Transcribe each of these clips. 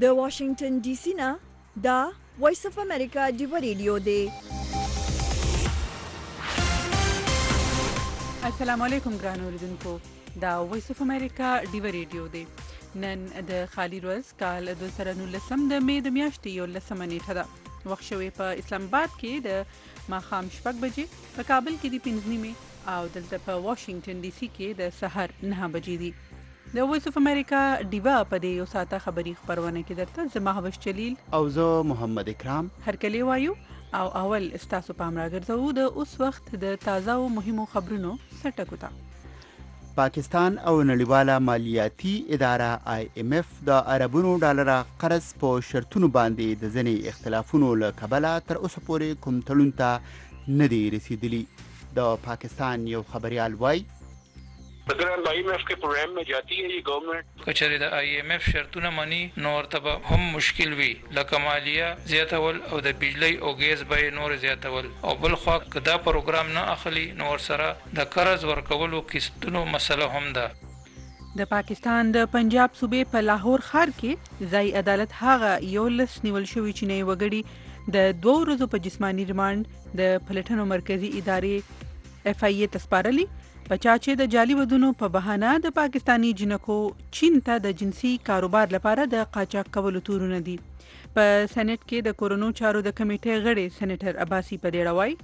د واشنگټن ډي سي نه دا وایس اف امریکا ډیو ریډیو دی. السلام علیکم ګران اوریدونکو، دا وایس اف امریکا ډیو ریډیو دی. نن د خالی ورځ کال 2019 د می د میاشتې 11 نیټه ده. وخت شوی په اسلام آباد کې د ماښام 6 بجې، په کابل کې د 5 نیمې او دلته په واشنگټن ډي سي کې د سحر 9 بجې دي. د وایس اف امریکا ډیوا په دې یو ساعته خبری خبرونه کې درته زما هوش جلیل او زه محمد اکرام هرکلی وایو. او اول استاسو پام راګرځو د اوس وخت د تازه او مهمو خبرونو سټکو ته. پاکستان او نړیواله مالیاتي اداره IMF د عربونو ډالر قرض په شرطونو باندې د ځینې اختلافونو له کبله تر اوسه پورې کوم تړون ته نه دی رسیدلی. د پاکستان یو خبريال وایي अगर IMF के प्रोग्राम में जाती है ये गवर्नमेंट कचरे د IMF شرطونه مني نو ورته هم مشکل وي، لکه مالیه زیاتول او د بجلی او ګیس بیې نور زیاتول، او بل خوا کدا پروګرام نه اخلي نو ورسره د قرض ورکولو قسطونو مسله هم ده. د پاکستان د پنجاب صوبې په لاهور ښار کې ځای عدالت هغه 11 نیول شوی چینی وګړي د 2 ورځو په جسمانی ریماند د پلټنو مرکزی ادارې FIA تسپارلی، پچا چې د جعلي ودونو په بهانه د پاکستانی جنکو چین ته د جنسي کاروبار لپاره د قاچاق کولو تورونه دي. په سېنات کې د کورونو چارو د کمیټې غړي سېنیټر عباسي په دې راوي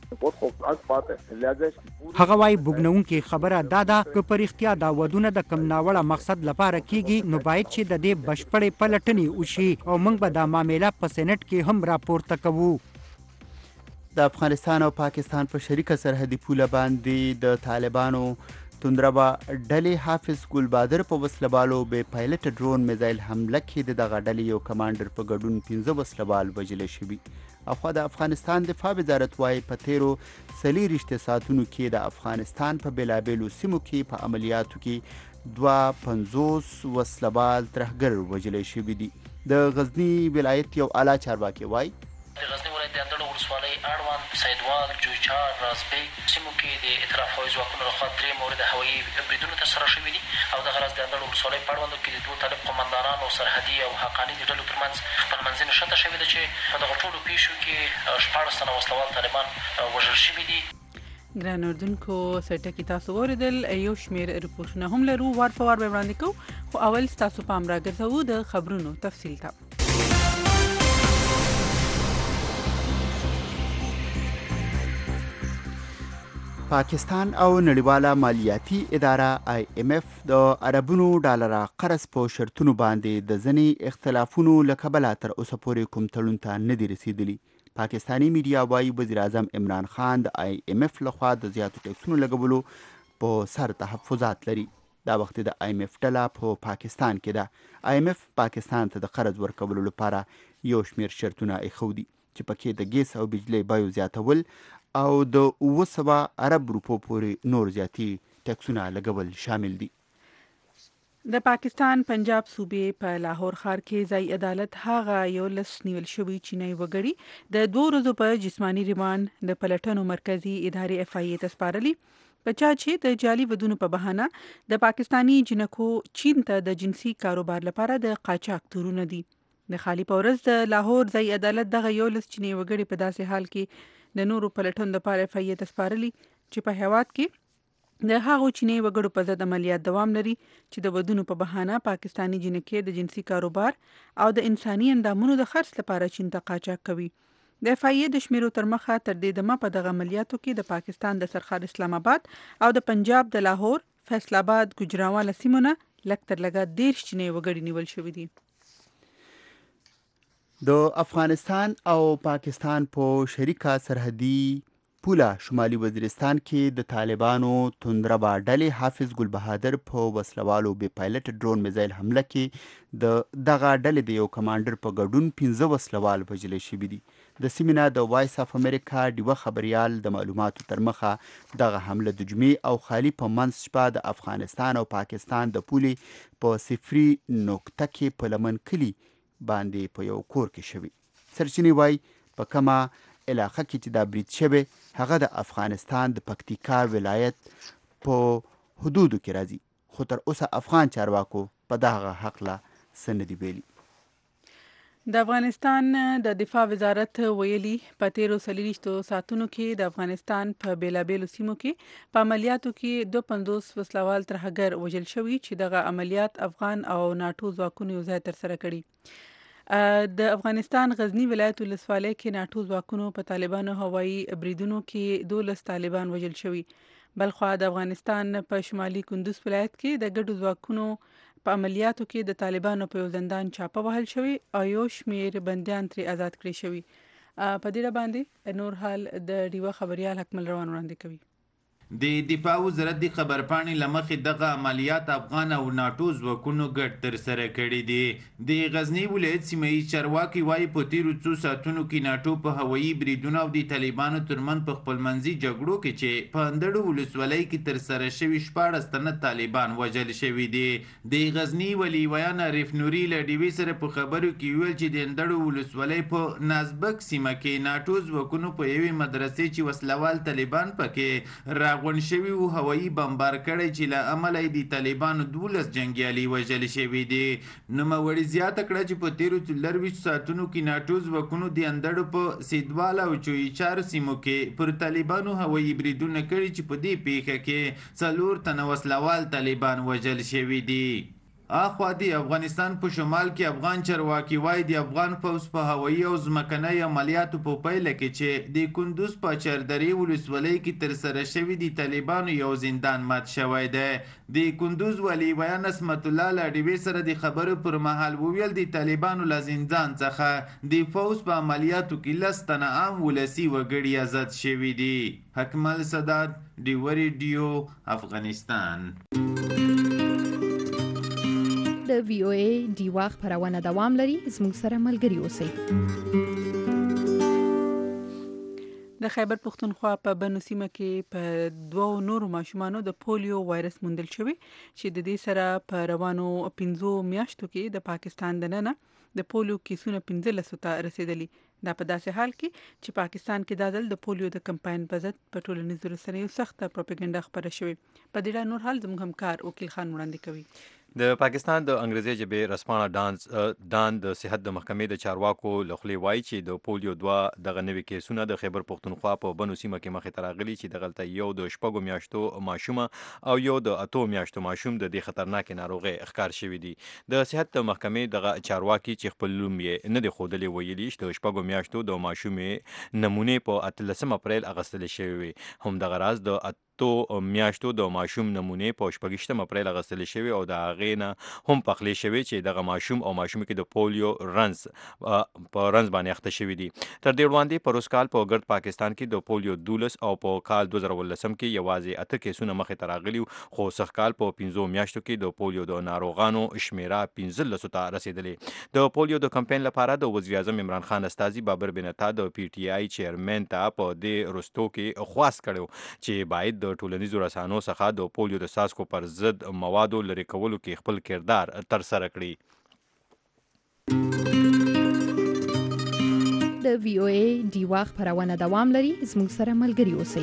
هغه وايي بوګنونکو خبره دادا که پر اختیار دا ودونه د کم ناوړه مقصد لپاره کیږي نو باید چې د دې بشپړې پلټنې وشي او موږ به دا معاملې په سېنات کې هم راپورته کوو. د افغانستان او پاکستان په شریکه سرحدي پوله باندې د طالبانو توندربا ډلې حافظ ګلبادر په وسلوالو به پایلټ ډرون میزایل حمله کې دغه ډلې یو کمانډر په ګډون 15 وسلوال وژل شوي. اخوا د افغانستان دفاع وزارت وايي په تیرو 40 ساعتونو کې د افغانستان په بلابلو سیمو کې په عملیاتو کې 52 وسلوال ترهګر وژل شوي دي. د غزنی ولایت یو اعلی چارواکي وايي د غزنی ولایت د اندړ ولسوالۍ اړوند سیدوال، جوچار، رازبی سیمو کې د ائتلاف هوایي ځواکونو لخوا 3 مورد هوایي بریدونه ترسره شوي دي، او دغه راز د اندړ ولسوالۍ په اړوندو کې د 2 طالب قومندانانو سرحدي او حقاني د ډلو ترمنځ خپلمنځي نښته شوې ده چې په دغه ټولو پیښو کې 14 تنه وسلوال طالبان وژل شوي دي. ګران اردوونکو سټکی تاسو اوریدل، یو شمیر رپورټونه هم لرو، وار په وار به وړاندې کوو، خو اول تاسو پام راګرځوو د خبرونو تفصیل ته. پاکستان او نړیواله مالیاتي اداره IMF د عربونو ډالر قرض په شرطونو باندې د ځینې اختلافونو له کبله تر اوسه پورې کوم تړون ته نه دی رسیدلی. پاکستانی میډیا وايي وزیر اعظم عمران خان د IMF لخوا د زیاتو ټیکسونو لګولو په سر تحفظات لري. دا وخت د IMF ډله په پاکستان کې ده. IMF پاکستان ته د قرض ورکولو لپاره یو شمیر شرطونه ایښودي چې پکې د ګیس او بجلی بیو زیاتول او د 200 عرب روپو پورې نور زیاتی ټیکسونه لګول شامل دي. د پاکستان پنجاب صوبې په لاهور ښار کې ځای عدالت هغه 11 نیول شوی چینی وګړي د 2 ورځو په جسمانی ریماند د پلټنو مرکزی ادارې FIA تسپارلی، پچا چې د جعلي ودونو په بهانه د پاکستانی جنکو چین ته د جنسي کاروبار لپاره د قاچاق تورونه دي. د خالی پورز د لاهور ځای عدالت دغه 11 چینی وګړي په داسې حال کې د نورو پلټنو لپاره FIA تسپارلی چې په هیواد کې د هغو چینی وګړو په ضد عملیات دوام لري چې د ودونو په بهانه پاکستانی جنکې د جنسي کاروبار او د انساني اندامونو د خرڅ لپاره چین ته قاچاق کوي. د FIA د شمیرو تر مخه تر دې دمه په دغه عملیاتو کې د پاکستان د سرحد اسلام آباد او د پنجاب د لاهور، فیصل آباد، ګوجرانواله سیمونه لږ تر لږه 13 چینی وګړي نیول شوي دي. د افغانستان او پاکستان په شریکه سرحدي پوله شمالي وزیرستان کې د طالبانو توندربا ډلې حافظ ګلبهادر په وسلوالو بې پایلټ ډرون میزایل حمله کې دغه ډلې د یو کمانډر په ګډون 15 وسلوال وژل شوي دي. د سیمې نه د وایس اف امریکا ډیوه خبريال د معلوماتو تر مخه دغه حمله د جمعې او خالی په منځ شپه د افغانستان او پاکستان د پولې په صفري نقطه کې په لمن کلي باندې په یو کور کې شوي. سرچینې وايي په کومه علاقه کې چې دا برید شوی هغه د افغانستان د پکتیکا ولایت په حدودو کې راځي، خو تر اوسه افغان چارواکو په دغه حق لا څه نه دي ویلي. د افغانستان د دفاع وزارت ویلي په تیرو 40 ساعتونو کې د افغانستان په بیلابیلو سیمو کې په عملیاتو کې 52 وسلوال ترهګر وژل شوي چې دغه عملیات افغان او ناتو ځواکونو یو ځای ترسره کړي. د افغانستان غزنی ولایت ولسوالۍ کې ناتو ځواکونو په طالبانو هوایي بریدونو کې 12 طالبان وژل شوي. بلخوا د افغانستان په شمالي کندوز ولایت کې د ګډو ځواکونو په عملیاتو کې د طالبانو په یو زندان چاپه وهل شوی او یو شمیر بندیان ترې آزاد کړي شوي. په دې باندې نور حال د ډیوه خبريال حکمل روان وړاندې کوي. د دفاع وزارت د خبرپاڼې لمخې دغه عملیات افغان او ناتو ځواکونو ګډ ترسره کړي دي. د غزنی ولایت سیمه‌ییز چارواکي وایي په تیرو څو ساعتونو کې ناتو په هوایي بریدونو او د طالبانو ترمنځ په خپلمنځي جګړو کې چې په اندړو ولسوالۍ کې ترسره شوي 14 تنه طالبان وژل شوي دي. د غزنی ولی ویان عارف نوري له ډیوې سره په خبرو کې ویل چې د اندړو ولسوالۍ په نازبک سیمه کې ناتو ځواکونو په یوې مدرسې چې وسلوال طالبان پکې غون شوی او هوایي بمبار کړی چې له امله د طالبانو 12 جنگیالي وژل شوي دي. نوموړي زیاته کړه چې په تیرو 24 ساعتونو کې ناتو ځواکونو د اندړو په سیدوال او چویچار سیمو کې پر طالبانو هوایي بریدونه کړي چې په دې پیښه کې 4 تنه وسلوال طالبان وژل شوي دي. اخوا د افغانستان په شمال کې افغان چارواکي وایي د افغان پوځ په هوایي او ځمکنۍ عملیاتو په پیله کې چې د کندوز په چاردرې ولسوالۍ کې ترسره شوي د طالبانو یو زندان مات شوی دی. د کندوز والي بیان اسمت الله له ډیوې سره د خبرو پر مهال وویل د طالبانو له زندان څخه د پوځ په عملیاتو کې 10 تنه عام ولسي وګړي آزاد شوي دي. حکمل سادات، ډیوه ریډیو، افغانستان. د وی او ای ډیوه خبرونه دوام لري. زموږ سره ملګري اوسئ. د خیبر پختونخوا په بنو سیمه کې په 2 نورو ماشومانو د پولیو وایرس موندل شوی چې د دې سره په روانو 15 میاشتو کې د پاکستان دننه د پولیو کیسونه 15 ته رسیدلی. دا په داسې حال کې چې پاکستان کې د ځل د پولیو د کمپاین په ضد په ټولنیزو رسنیو سخته پروپاګاندا خبره شوې. په دې ډول نور حال زموږ همکار وکیل خان وړاندې کوي. د پاکستان د انګریزي ژبې رسپانه دان د صحت د محکمې د چارواکو لخوا وایي چې د پولیو 2 دغه نوي کیسونه د خیبر پختونخوا په بنو سیمه کې مخې ته راغلي چې دغلته یو د 4 میاشتو ماشوم او یو د 8 میاشتو ماشوم د دې خطرناک ناروغي ښکار شوی دي. د صحت د محکمې دغه چارواکي چې خپل نوم یې نه دی ښودلی ویلي چې د 4 میاشتو د ماشوم نمونه په 13 اپریل اغوستل شوی. هم دغه راز د 8 میاشتو د ماشوم نمونه په 28 اپریل اغوستل شوی او د هغې نه هم پخلی شوی چې دغه ماشوم او ماشوم کې د پولیو رنز باندې اخته شوی دي. تر دې وړاندې په روس کال په ګرد پاکستان کې د پولیو 12 او په کال 2018 کې یوازې 8 کیسونه مخې ته راغلي خو سخت کال په 15 میاشتو کې د پولیو د ناروغانو شمیره 15 ته رسیدلی. د پولیو د کمپاین لپاره د وزیر اعظم عمران خان استازي بابر بن عطا د پی ټی آی چیرمن ته په دې رستو کې خواست کړو چې باید د ټولنیزو رسانو څخه د پولیو د څاڅکو پر ضد موادو لرې کولو کې خپل کردار ترسره کړي. د وی او ای ډیوه خبرونه دوام لري. زموږ سره ملګري اوسئ.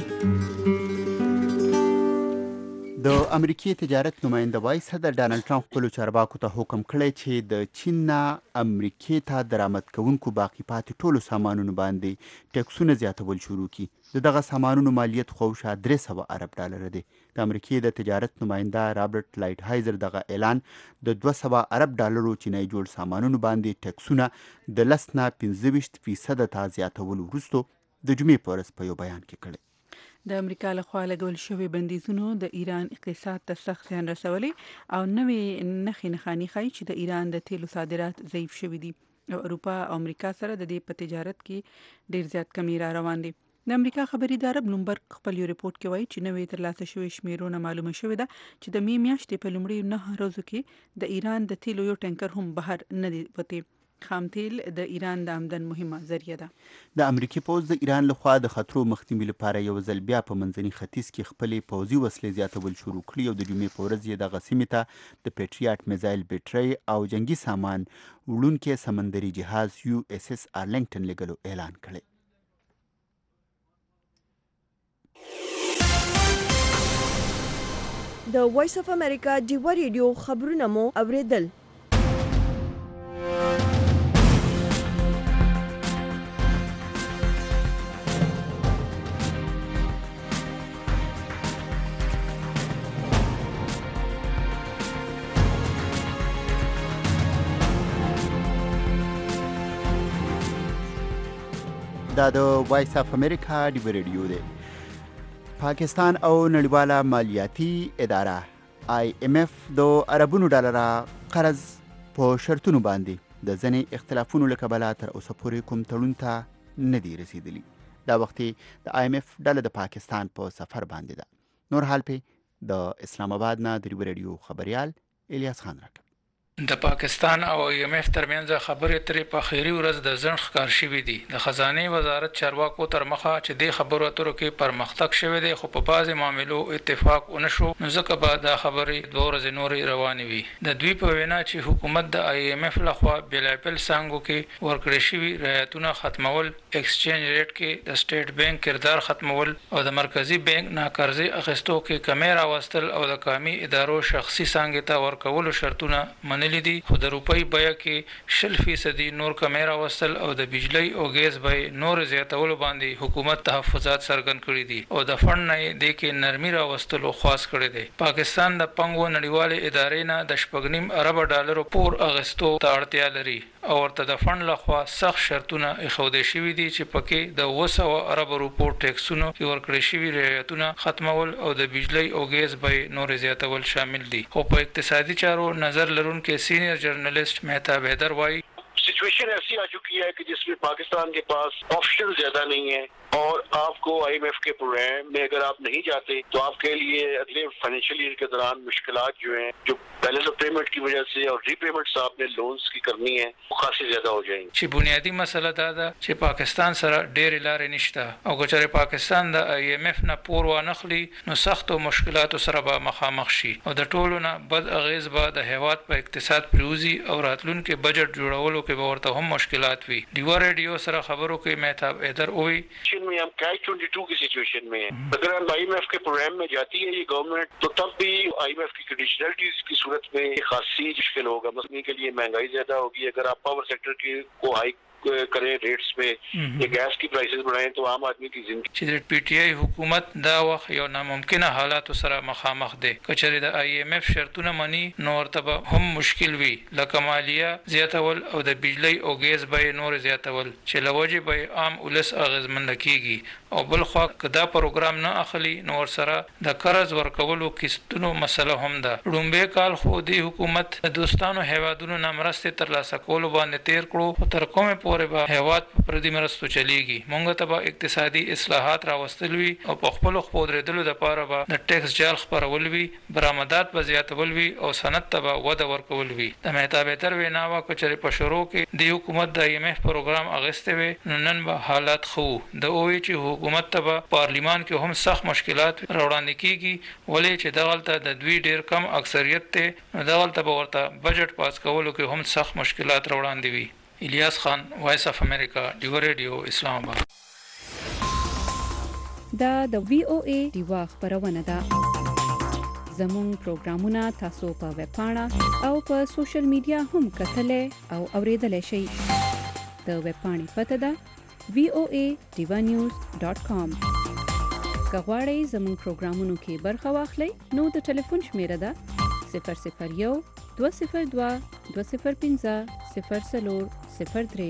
د امریکای تجارت نماینده وایي صدر ډانلډ ټرمپ خپل چارواکو ته حکم کړی چې د چین نه امریکای ته درآمد کوونکو باقی پاتې ټولو سامانونو باندې ټیکسونه زیاتول شروع کړي. دغه سامانونو مالیت خو شاید $300 ارب دی. د امریکای د تجارت نماینده رابرټ لایټ هایزر دغه اعلان د $200 ارب چینای جوړ سامانونو باندې ټیکسونه د 10 نه 15% ته زیاتول وروسته د جمعې په ورځ په یو بیان کې کړی. د امریکا لخوا لګول شوی بندیزونو د ایران اقتصاد ته سخت زیان رسولی او نوې نښانې ښایي چې د ایران د تیلو صادرات ضعیف شوي دي او اروپا او امریکا سره د دې په تجارت کې ډیر زیات کمی را روان دي. د امریکا خبري اداره بلومبرګ خپل یو ریپورت کې وایي چې نوې ترلاسه شوی شمیرونه معلومه شوې ده چې د می میاشتې په لومړي 9 ورځو کې د ایران د تیلو یو ټانکر هم بهر نه دی وتی. خام تیل د ایران د آمدن مهمه ذریعہ ده. د امریکای پوځ د ایران لخوا د خطرو مخنیوي لپاره یو ځل بیا په منځني ختیځ کې خپلې پوځي وسلې زیاتول شروع کړي او د جمعې په ورځ یې دغه سیمې ته د پیټریاټ میزایل بیټرۍ او جنگي سامان وړونکي سمندري جهاز USS آرلنګټن لګلو اعلان کړی. د وایس اف امریکا ډیوه ریډیو خبرونه مو اوریدل. دا د وایس اف امریکا ډیو ریډیو دی. پاکستان او نړیواله مالیاتي اداره IMF د عربونو ډالره قرض په شرطونو باندې د ځینې اختلافونو له کبله تر اوسه پورې کوم تړون ته نه دی رسیدلی. دا وختي د IMF ډله د پاکستان په سفر باندې ده. نور حال په د اسلام آباد نه د ډیو ریډیو خبريال الیاس خان راکړ. د پاکستان او IMF ترمنځ خبرې ترې په خیری ورځ د ځنډ ښکار شوې دي. د خزانه وزارت چارواکو تر مخه چې د خبرو اترو کې پرمختګ شوی دی، خو په بعضی معاملو اتفاق ونشو، نو ځکه به دا خبرې دوه ورځې نورې روانې وي. د دوی په وینا چې حکومت د IMF لخوا بلایپل سانګو کې ورکړې شوي رعایتونه ختمول، ایکسچینج ریټ کې د سټیټ بانک کردار ختمول او د مرکزی بانک نه قرضې اخیستو کې کمی راوستل او د قومي ادارو شخصي څانګې ته ورکولو شرطونه دي. خو د روپۍ بیه کې 0% نور کمی راوستل او د بجلی او ګیس بیه نور زیاتولو باندې حکومت تحفظات څرګند کړي دي او د فند نه د کې نرمي راوستلو خواست کړي دي. پاکستان د پنګو نړیوالې ادارې نه د 2.5 ارب ډالرو پور اغستو ته اړتیا لري او ورته د فند لخوا سخت شرطونه ایښودل شوي دي چې پکې د 200 ارب روپو ټیکسونو کې ورکړل شوي رعایتونه ختمول او د بجلی او ګیس بیه نور زیاتول شامل دي. خو په اقتصادي چارو نظر لرونکو सीनियर जर्नलिस्ट मेहताब हैदर वाई, सिचुएशन ऐसी आ चुकी है कि जिसमें पाकिस्तान के पास ऑप्शन ज्यादा नहीं है और आपको IMF के प्रोग्राम में अगर आप नहीं जाते तो आपके लिए अगले फाइनेंशियल ईयर के दौरान मुश्किलात जो हैं, जो बैलेंस ऑफ पेमेंट की वजह से और रीपेमेंट्स आपने लोन्स की करनी है, वो खासी ज्यादा हो जाएंगी. چې بنیادی مسله دا ده چې پاکستان سره ډېر لارې نشته او که چېرې پاکستان د IMF نه پور وانخلي نو سختو مشکلاتو سره به مخامخ شي او د ټولو نه بد اغیز به د هیواد په اقتصاد پریوزي او راتلونکي بجټ جوړولو کې به ورته هم مشکلات وي. ډیو ریډیو سره خبرو کې مهتاب हैदर وی में हम कैच 22 की सिचुएशन में हैं. अगर हम IMF के प्रोग्राम में जाती है ये गवर्नमेंट तो तब भी IMF की कंडीशनलिटीज की सूरत में खासी मुश्किल होगा. मसले के लिए महंगाई ज्यादा होगी. अगर आप पावर सेक्टर को हाइक करें रेट्स में या गैस की प्राइसेस बढ़ाएं तो आम आदमी की जिंदगी. چې د PTI حکومت دا وخت یو ناممکنه حالات سره مخامخ دی. کچېرې د IMF شرطونه مني نو ورته هم مشکل وي، لکه مالیه زیاتول او د بجلی او ګیس بیه نور زیاتول چې لوجه به عام ولس اغیزمند کیږي. او بل خو که دا پروګرام نه اخلي نو ورسره د قرض ورکولو کیستونو مسله هم ده. لومبه کال خو د حکومت د دوستانو هیوادونو نه مرستې ترلاسه کولو باندې تیر کړو، تر کومه پورې به هیواد په پردي مرستو چلیږي. مونږ ته به اقتصادي اصلاحات راوستل وي او په خپل خپل درېدلو لپاره به د ټیکس جال خپرول وي، برآمدات به زیاتول وي او صنعت ته به وده ورکول وي. د مهتاب تر ویناوه کچري په شروع کې د حکومت د IMF پروګرام اغسته وي نو نن به حالات خو د اوې چې حکومت ته به پارلیمان کې هم سخت مشکلات راوړاندې کیږي، ولې چې دغلته د دوی ډیر کم اکثریت ته نو دغلته به ورته بجټ پاس کولو کې هم سخت مشکلات راوړاندې وي. الیاس خان، وایس اف امریکا، ډیو ریډیو، اسلام آباد. دا د VOA ډیوا خبرونه ده. زموږ پروګرامونه تاسو په ویب پاڼه او په سوشل میډیا هم کتلای او اوریدلای شئ. د ویب پاڼې پته ده voadivanews.com. که غواړئ زموږ پروګرامونو کې برخه واخلئ نو د ټلیفون شمیره ده 001 202 205 0403.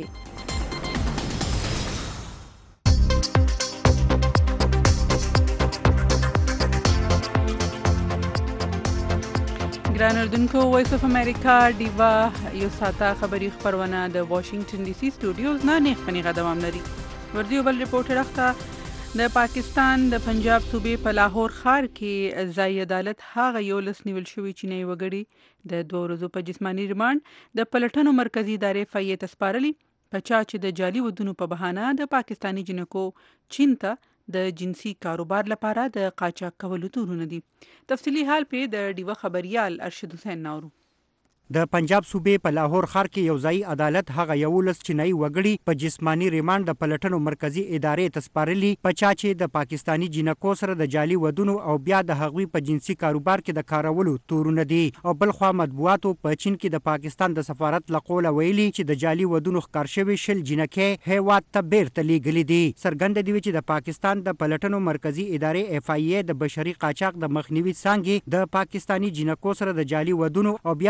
ګران اردوونکو، وایس اف امریکا ډیوا یو ساته خبری خبرونه د واشنگټن DC سټوډیوز نه نه خنیغه دوام لري. ورځي بل ریپورټر اخته د پاکستان د پنجاب صوبې په لاهور ښار کې ځای عدالت هغه یو لس نیول شوی چینی وګړي د 2 ورځو په جسمانی ریماند د پلټنو مرکزی ادارې فعالیت سپارلی په چا چې د جعلي ودونو په بهانه د پاکستانی جنکو چین ته د جنسي کاروبار لپاره د قاچاق کولو تورونه دي. تفصیلی حال په د ډیوه خبريال ارشد حسین نورو. د پنجاب صوبې په لاهور ښار کې یو ځای عدالت هغه 11 چینایي وګړي په جسمانی ریماند د پلټنو مرکزی ادارې ته سپارلي په چا چې د پاکستانی جنکو سره د جعلي ودونو او بیا د هغوی په جنسي کاروبار کې د کارولو تورونه دي. او بل خوا مطبوعاتو په چین کې د پاکستان د سفارت لقوله ویلي چې د جعلي ودونو ښکار شوي شل جنکې هیواد ته بیرته لیږلي دي. څرګنده دی چې د پاکستان د پلټنو مرکزی ادارې FIA د بشري قاچاق د مخنیوي څانګې د پاکستانی جنکو سره د جعلي ودونو او بیا د هغوی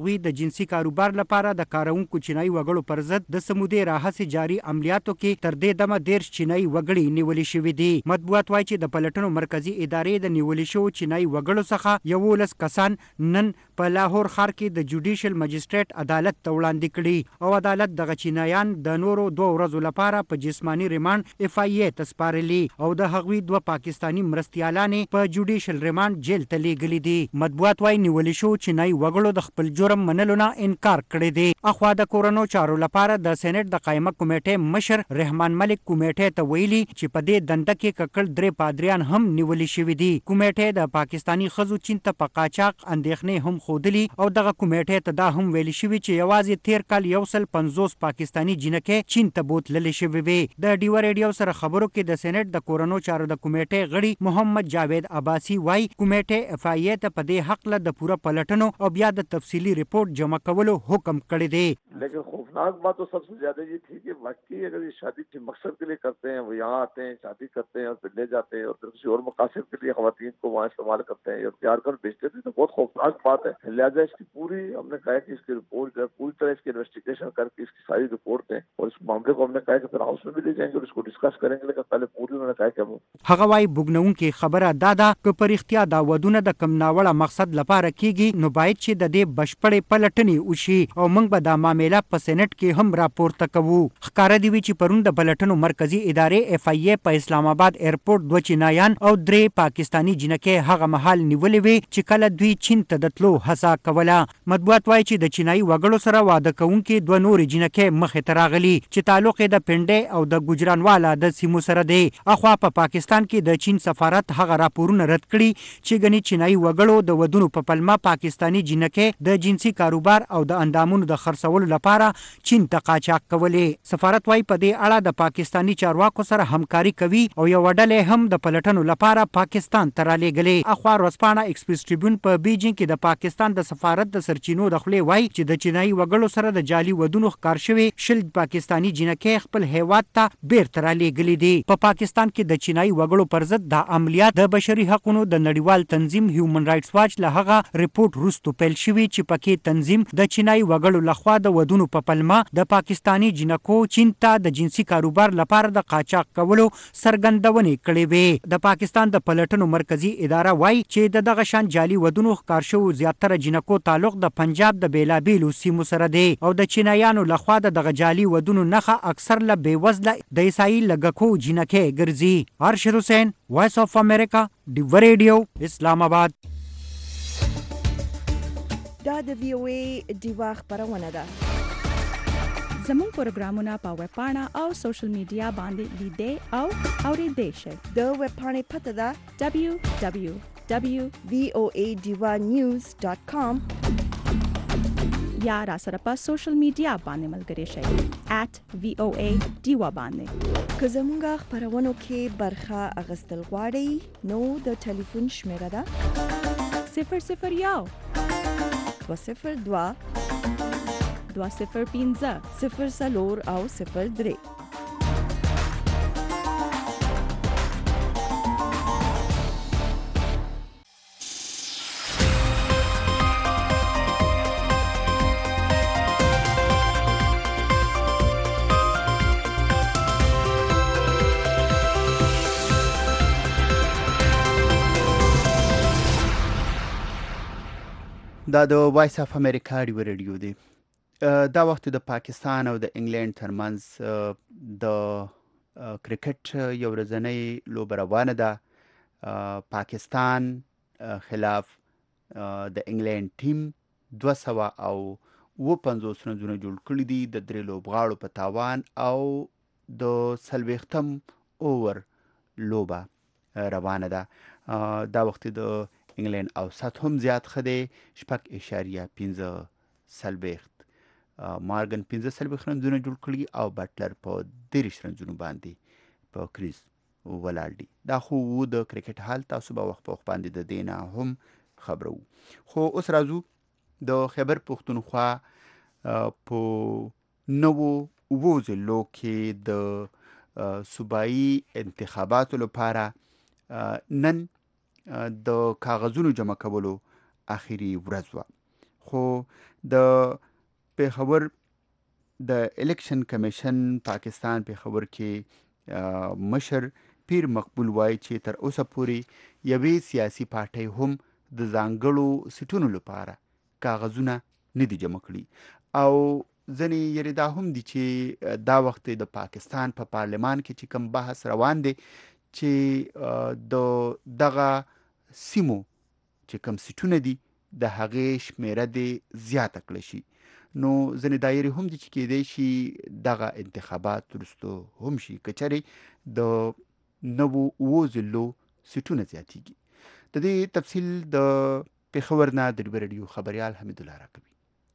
هغوی د جنسي کاروبار لپاره د کارونکو چینایي وګړو پر ضد د سمودې راهیسې جاري عملیاتو کې تر دې دمه 13 چینایي وګړي نیولي شوي دي. مطبوعات وایي چې د پلټنو مرکزي ادارې د نیولي شوو چینایي وګړو څخه 11 کسان نن په لاهور ښار کې د جوډیشل مجسټریټ عدالت ته وړاندې کړي او عدالت دغه چینایان د نورو 2 ورځو لپاره په جسماني ریمانډ FIA ته سپارلي او د هغوی 2 پاکستاني مرستیالانې په جوډیشل ریمانډ جیل ته لیږلي دي. مطبوعات وایي نیولي شوو چینایي وګړو د خپل جرم منلو نه انکار کړی دی. اخوا د کورونو چارو لپاره د سېنات د قایمه کمیټې مشر رحمان ملک کمیټې ته ویلي چې په دې دنده کې ککړ 3 پادریان هم نیولي شوي دي. کمیټې د پاکستاني ښځو چین ته په قاچاق اندېښنې هم ښودلي او دغه کمیټې ته دا هم ویلي شوي چې یوازې تیر کال 150 پاکستاني جنکې چین ته بوتللې شوې وې. د ډیو ریډیو سره خبرو کې د سېنات د کورونو چارو د کمیټې غړي محمد جاوید عباسی وایي کمیټې FIA ته په دې حق له د پوره پلټنو او بیا د تفصیلی رپورټ جمع کولو حکم کړی دی. لیکن خوفناک بات تو सबसे ज्यादा ये थी कि वाकई अगर ये शादी के मकसद के लिए करते हैं, वो यहाँ आते हैं, शादी करते हैं और फिर ले जाते हैं और फिर किसी और मकासद के लिए खवातीन को वहाँ इस्तेमाल करते हैं और तैयार कर बेचते थे, तो बहुत खौफनाक बात है. लिहाजा इसकी पूरी हमने कहा कि इसकी रिपोर्ट पूरी तरह इसकी इन्वेस्टिगेशन करके इसकी सारी रिपोर्ट दें और इस मामले को हमने कहा कि फिर हाउस में भी ले जाएंगे और इसको डिस्कस करेंगे. लेकिन पहले पूरी उन्होंने कहा कि हम هغه وايي بوګنونکي خبره دادا که پر اختیا دا ودونه د کم ناوړه مقصد لپاره کیږي نو باید چې د دې بشپړې پلټنې وشي او موږ به دا معامله په سېنات کې هم راپورته کوو. ښکاره دی چې پرون د پلټنو مرکزی ادارې FIA په اسلام آباد ایرپورټ 2 چینایان او 3 پاکستانی جنکې هغه مهال نیولې وي چې کله دوی چین ته د تلو هڅه کوله. مطبوعات وایي چې د چینایي وګړو سره واده کوونکي 2 نورې جنکې مخې ته راغلي چې تعلق یې د پنډې او د ګجرانوالا د سیمو سره دی. اخوا په پاکستان کې د چین سفارت هغه راپورونه رد کړي چې ګني چینایي وګړو د ودونو په پلمه پاکستانی جنکې د جنسي کاروبار او د اندامونو د خرڅولو لپاره چین ته قاچاق کولې. سفارت وايي په دې اړه د پاکستانی چارواکو سره همکاري کوي او یو ډلې هم د پلټنو لپاره پاکستان ته رالېږلې. اخوا ورځپاڼه ایکسپریس ټریبیون په بیجینګ کې د پاکستان د سفارت د سرچینو د خولې وایي چې د چینایي وګړو سره د جعلي ودونو ښکار شوي 20 پاکستانی جنکې خپل هیواد ته بیرته رالېږلې دي. په پاکستان کې د چینایي وګړو پر ضد د عملیات د بشري حقوقو د نړیوال تنظیم هیومن رائټس واچ له هغه ریپورت وروسته پیل شوی چې پکې تنظیم د چینایي وګړو لخوا د ودونو په پلمه د پاکستانی جنکو چین ته د جنسي کاروبار لپاره د قاچاق کولو څرګندونې کړې وې. د پاکستان د پلټنو مرکزی اداره وایي چې د دغه شان جعلي ودونو ښکار شوو زیاتره جنکو تعلق د پنجاب د بیلابیلو سیمو سره دی او د چینایانو لخوا دغه جعلي ودونو نښه اکثر له بېوزله د عیسائی لږکو جنکې ګرځي. ارشد حسین، وایس اف امریکا، ډیو ریډیو، اسلام آباد. دا د VOA ډیوا خبرونه ده. زموږ پروګرامونه په ویب پاڼه او سوشل میډیا باندې لیدئ او اورېدئ شئ. د ویب پاڼې پته ده www.voadivanews.com یا را سره په سوشل میډیا باندې ملګري شئ @VOA ډیوا باندې. که زموږ خبرونو کې برخه اخیستل غواړئ نو د ټلیفون شمیره ده 001 202 205 04 او 03. دا د وایس اف امریکا ډیو ریډیو دی. دا وخت د پاکستان او د انګلند ترمنځ د کرکټ یو ورځنۍ لوبه روانه ده. پاکستان خلاف د انګلند ټیم 250 رنونه جوړ کړي دي د 3 لوبغاړو په تاوان او د 40م اوور لوبه روانه ده. دا وخت د انګلند اوسط هم زیات ښه دی 6.15. مارګن 15 رنونه جوړ کړي او بټلر په 30 رنونو باندې په کریز ولاړ دي. دا خو د کرکټ حال تاسو به وخت په وخت باندې د دینه هم خبرو. خو اوس راځو د خیبر پښتونخوا په نوو ضلعو کې د صوبایي انتخاباتو لپاره نن د کاغذونو جمع کولو اخیری ورځ وه. خو د پیښور د الیکشن کمیشن پاکستان پیښور کې مشر پیر مقبول وایي چې تر اوسه پورې یوې سیاسي پارټۍ هم د ځانګړو سیټونو لپاره کاغذونه نه دي جمع کړي او ځینې یعنې دا هم دي چې دا وخت د پاکستان په پارلمان کې چې کوم بحث روان دی چې د دغه سیمو چې کوم سیټونه دي د هغې شمیره دې زیاته کړی شي. نو ځینې دایرې هم دي چې کېدای شي دغه انتخابات وروستو هم شي که چېرې د نوو اوو ضلعو سیټونه زیاتېږي. د دې تفصیل د پېښور نه د ډیبه رادیو خبریال حمید الله راکوي.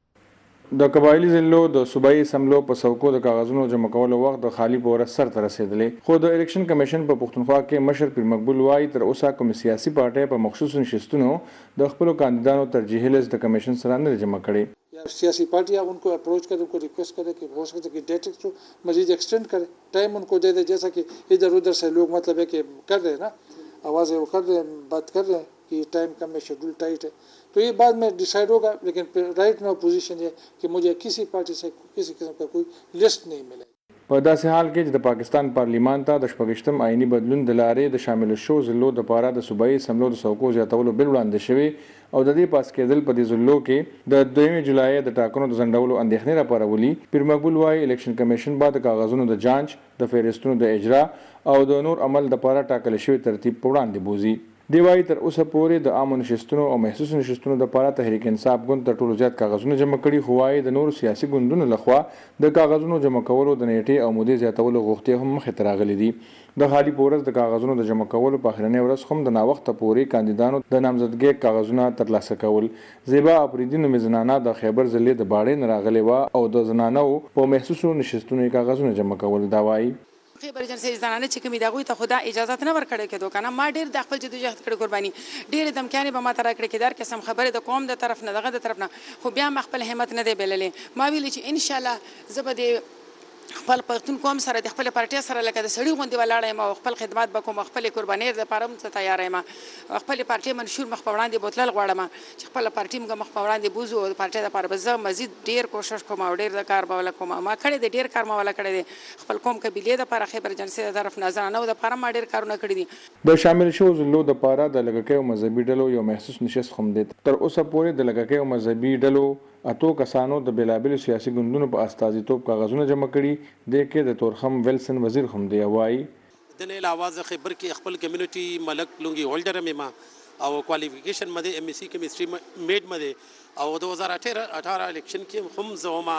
د قبایلی ضلعو د صوبایي اسمبلو په څوکو د کاغذونو جمع کولو وخت د خالی په ورځ سر ته رسېدلی، خو د الیکشن کمیشن په پښتونخوا کې مشر پیر مقبول وایي تر اوسه کوم سیاسي پارټۍ په مخصوصو نشستونو د خپلو کاندیدانو ترجیحي لیست د کمیشن سره نه جمع کړي. सियासी पार्टियाँ उनको अप्रोच करें, उनको रिक्वेस्ट करें कि हो सके कि डेट को मजीद एक्सटेंड करें, टाइम उनको दे दे. जैसा कि इधर उधर से लोग मतलब है कि कर रहे हैं ना, आवाज़ें वो कर रहे हैं, बात कर रहे हैं कि टाइम कम है, शेड्यूल टाइट है, तो ये बाद में डिसाइड होगा. लेकिन राइट नाउ पोजीशन ये कि मुझे किसी पार्टी से किसी किस्म का कोई लिस्ट नहीं मिले. په داسې حال کې چې د پاکستان پارلیمان ته د 14م آئینی بدلون د لارې د شامل شو ضلعو دپاره د صوبایي اسمبلو د څوکو زیاتولو بل وړاندې شوی او د دې پاس کېدل په دې ضلعو کې د 2 جولای د ټاکنو د ځنډولو اندېښنې راپارولي. پیر مقبول وایي الیکشن کمیشن به د کاغذونو د جانچ، د فهرستونو د اجرا او د نور عمل دپاره ټاکل شوي ترتیب په وړاندې بوزي. دی وایي تر اوسه پورې د عامو نشستونو او محسوسو نشستونو دپاره تحریک انصاف ګوند تر ټولو زیات کاغذونه جمع کړي، خو وایي د نورو سیاسي ګوندونو لخوا د کاغذونو جمع کولو د نیټې او مودې زیاتولو غوښتې هم مخې ته راغلي دي. د خالي په ورځ د کاغذونو د جمع کولو په اخرنۍ ورځ هم د ناوخته پورې کاندیدانو د نامزدګۍ کاغذونه ترلاسه کول. زیبا اپریدي نومې زنانه د خیبر ضلع د باړې نه راغلې وه او د زنانو په محسوسو نشستونو یې کاغذونه جمع کول. دا وایي خیبر جنسي زنانه چې کومې د هغوی ته خو دا اجازت نه ورکړی کېدو که نه. ما ډېر د خپل جدوجهد کړې قرباني، ډېرې دمکیانې به ما ته راکړې کېدې، هر قسم خبرې د قوم د طرف نه دغه د طرف نه، خو بیا ما خپل همت نه دی بللی. ما ویلي چې انشاءالله زه به د خپل پښتون قوم سره د خپل پارټۍ سره لکه د سړي غوندې ولاړه یم او خپل خدمات به کوم، خپل قربانۍ دپاره هم زه تیاره یم. خپل پارټۍ منشور مخ په وړاندې بوتلل غواړم چې خپله پارټۍ موږ مخ په وړاندې بوځو او د پارټۍ دپاره به زه مزید ډېر کوشش کوم او ډېر د کار به وله کوم. ما کړی دی، ډېر کار ما وله کړی دی. خپل قوم قبیلې دپاره خیبر جنسي د طرف نه زنانو دپاره ما ډېر کارونه کړي دي. د شامل شوو ضلعو دپاره د لږکیو مذهبي ډلو یو محسوس نشست هم دی. تر اوسه پورې د لږکیو مذهبي ډلو اتو کسانو د بېلابېلو سیاسي ګوندونو په استازیتوب کاغذونه جمع کړي. دې کې د تورخم ویلسن وزیر هم دی. وایي د نه علاوه خیبر کې خپل کمیونټي ملک لونګي هولډر مې ما او کوالیفیکیشن مده ام اس سی کیمستري میډ مده او 2018 الیکشن کې هم زما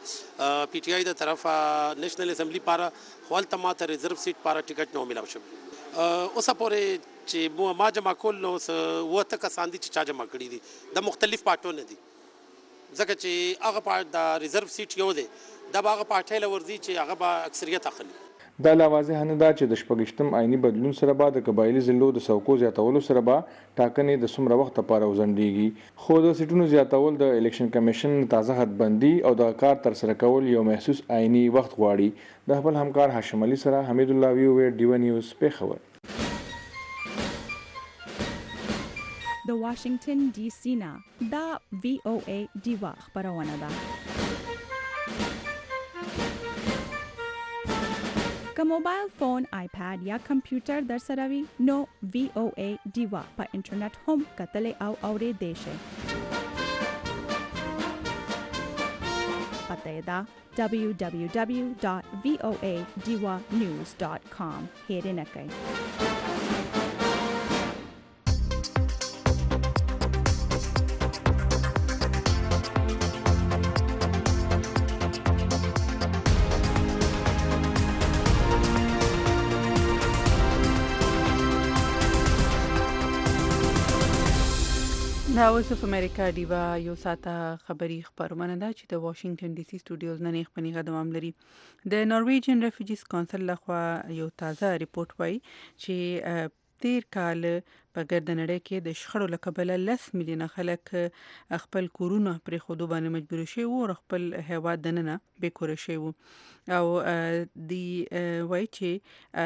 د پی ټی آی د طرف نېشنل اسمبلی لپاره خپل تماته ریزرو سیټ لپاره ټیکټ نو ملاو شو. اوسه پورې چې ما جمع کول نو وته کسان دي چې چا جمع کړي دي د مختلف پارټونو دي، ځکه چې هغه پارټ د ریزرو سیټ یو دی د هغه پارټۍ له ورځي چې هغه به اکثریت اخلي. دا لا واضح نه ده چې د 14م آئینی بدلون سره به د قبایلي ضلعو د څوکو زیاتولو سره به ټاکنې د څومره وخت لپاره وځنډېږي، خو د سیټونو زیاتول د الیکشن کمیشن تازه حدبندي او د کار ترسره کول یو محسوس آئینی وخت غواړي. د خپل همکار هاشم علي سره حمید الله وی ډیو نیوز پیښور. د واشنگټن ډي سي نه دا VOA ډیوا خبرونه ده. که موبایل فون، آیپاد یا کمپیوټر در سره وي نو VOA ډیوا په انټرنیټ هم کتلی او اورېدی شئ. پته یې ده www.voadiwanews.com. هېرې نه کوئ. دا اوس په امریکا ډیوا یو ساته خبري خبرونه ده چې د واشنگټن ډي سي سټوډیوز نه نیخ دوام لري. د نارویجن ریفیوجیز کونسل لخوا یو تازه ریپورت وایي چې تیر کال په ګرد نړۍ کې د شخړو له کبله 10 میلیونه خلک خپل کورونه پرې خودو باندې مجبور شوي وو او خپل هیواد دننه بې کوره شوي وو او دی وایي چې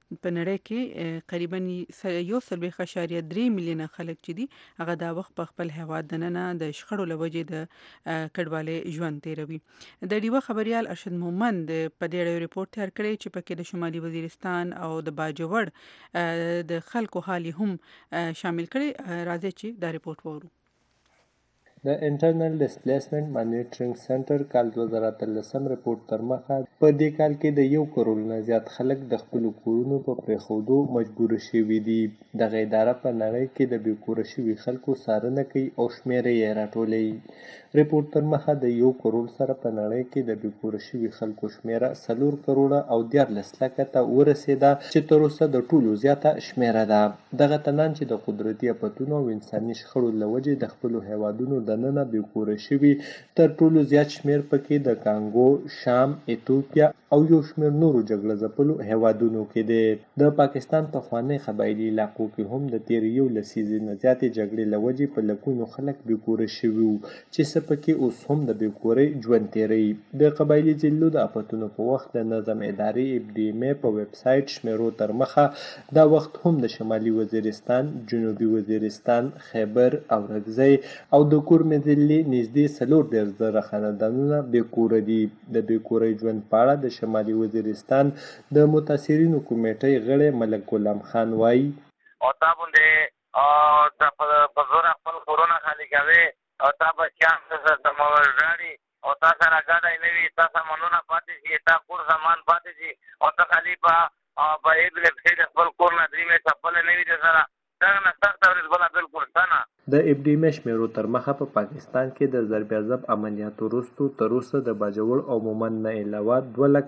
په نړۍ کې قریبا 1.3 میلیونه خلک چې دي هغه دا وخت په خپل هیواد دننه د شخړو لوجې د کډوالۍ ژوند تیروي. د ډیوه خبريال ارشد مومند په دې اړه ریپورت تیار کړی چې پکې د شمالي وزیرستان او د باجوړ د خلکو حالي هم شامل کړي. راځي چې دا ریپورت وورو. د انټرنل ډیسپلیسمنٹ مانیټرینګ سنټر کال 2013 ریپورت تر مخه په دې کال کې د 1 کروڑ نه زیات خلک د خپل کورونو په پریښودو مجبور شوي دي. دغه اداره په نړۍ کې د بیکوره شوي خلکو څارنه کوي او شمیرې یې راټولوي. ریپورت تر مخه د 1 کروڑ سره په نړۍ کې د بیکوره شوي خلکو شمیره 4 کروڑه او 14 لکه ته ورسېده چې تر اوسه د ټولو زیاته شمیره ده. دغه تنان چې د قدرتي افتونو او انساني شخړو له وجې د خپلو هیوادونو دننه بیکوره شوي تر ټولو زیات شمیر پکې د کانګو، شام، ایتوپیا او یو شمیر نورو جګړه ځپلو هیوادونو کې دی. د پاکستان په خوانی قبایلي علاقو کې هم د تیر یو لسیزې نه زیاتې جګړې له وجې په لکونو خلک بیکوره شوي وو چې څه پکې اوس هم د بیکورۍ ژوند تیروي. د قبایلي ضلعو د افتونو په وخت د نظم ادارې FDMA په ویب سایټ شمیرو تر مخه دا وخت هم د شمالي وزیرستان، جنوبي وزیرستان، خیبر او رګزی او د کورمې ضلعې نږدې 14,000 خاندانونه بیکوره دي. د بیکورۍ ژوند په اړه د شمالي وزیرستان د متاثرینو کمیټې غړی ملک غلام خان وایي او تا باندې د په زور خپل کورونه خالي کوي او تا به چانس د موړاړي او تا سره ګاډی نه وي، تا سامانونه پاتې شي، تا کور سامان پاتې شي او ته خالي په ایک لکسې د خپل کور نه درې مې چپل نه وي د سره دغه نه سخته ورځ بله بلکل سنه. د FDMA شمیرو تر مخه په پاکستان کې د ضرب عضب عملیاتو وروسته تر اوسه د باجوړ او مومند نه علاوه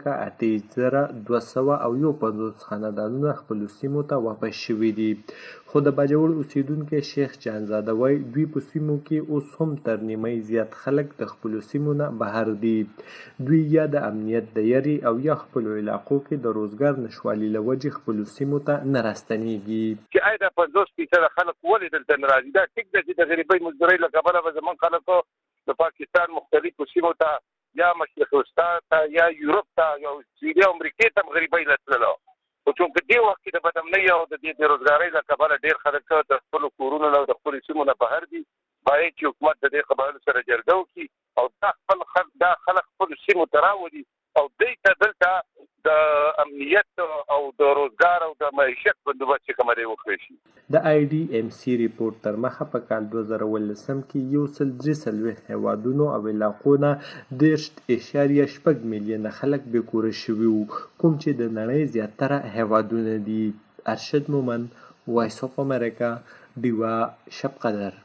2,08,251 خاندانونه خپلو سیمو ته واپس شوي دي. خو د باجوړ اوسیدونکي شیخ جانزاده وایي دوی په سیمو کې اوس هم تر نیمۍ زیات خلک د خپلو سیمو نه بهر دي. دوی یا د امنیت د یري او یا خپلو علاقو کې د روزګار نشوالي له وجې خپلو سیمو ته نه راستنېږي. چې آیا دا 50% خلک ولې دلته نه راځي؟ دا ټیک ده چې د غریبۍ مزدورۍ له کبله به زموږ خلکو د پاکستان مختلفو سیمو ته یا مشرق وسطا ته یا یورپ ته یا استرالیا امریکې ته غریبۍ له تللو. خو چونکې دې وخت کې د بدامنۍ او د دې بېروزګارۍ له کبله ډېر خلک د خپلو کورونو نه او د خپلو سیمو نه بهر دي. باید چې حکومت د دې قبایلو سره جرګه وکړي او دا خلک خپلو سیمو ته راولي او دوی ته دلته د امنیت او د روزګار او د معیشت بندوبست چې کومه دی وکړی شي. د IDMC ریپورت تر مخه په کال 2013 کې 143 هیوادونو او علاقو نه 10.8 میلیونه خلک بیکوره شوي وو، کوم چې د نړۍ زیاتره هیوادونه دي. ارشد مومند، وایس اف امریکا، ډیوا شب قدر.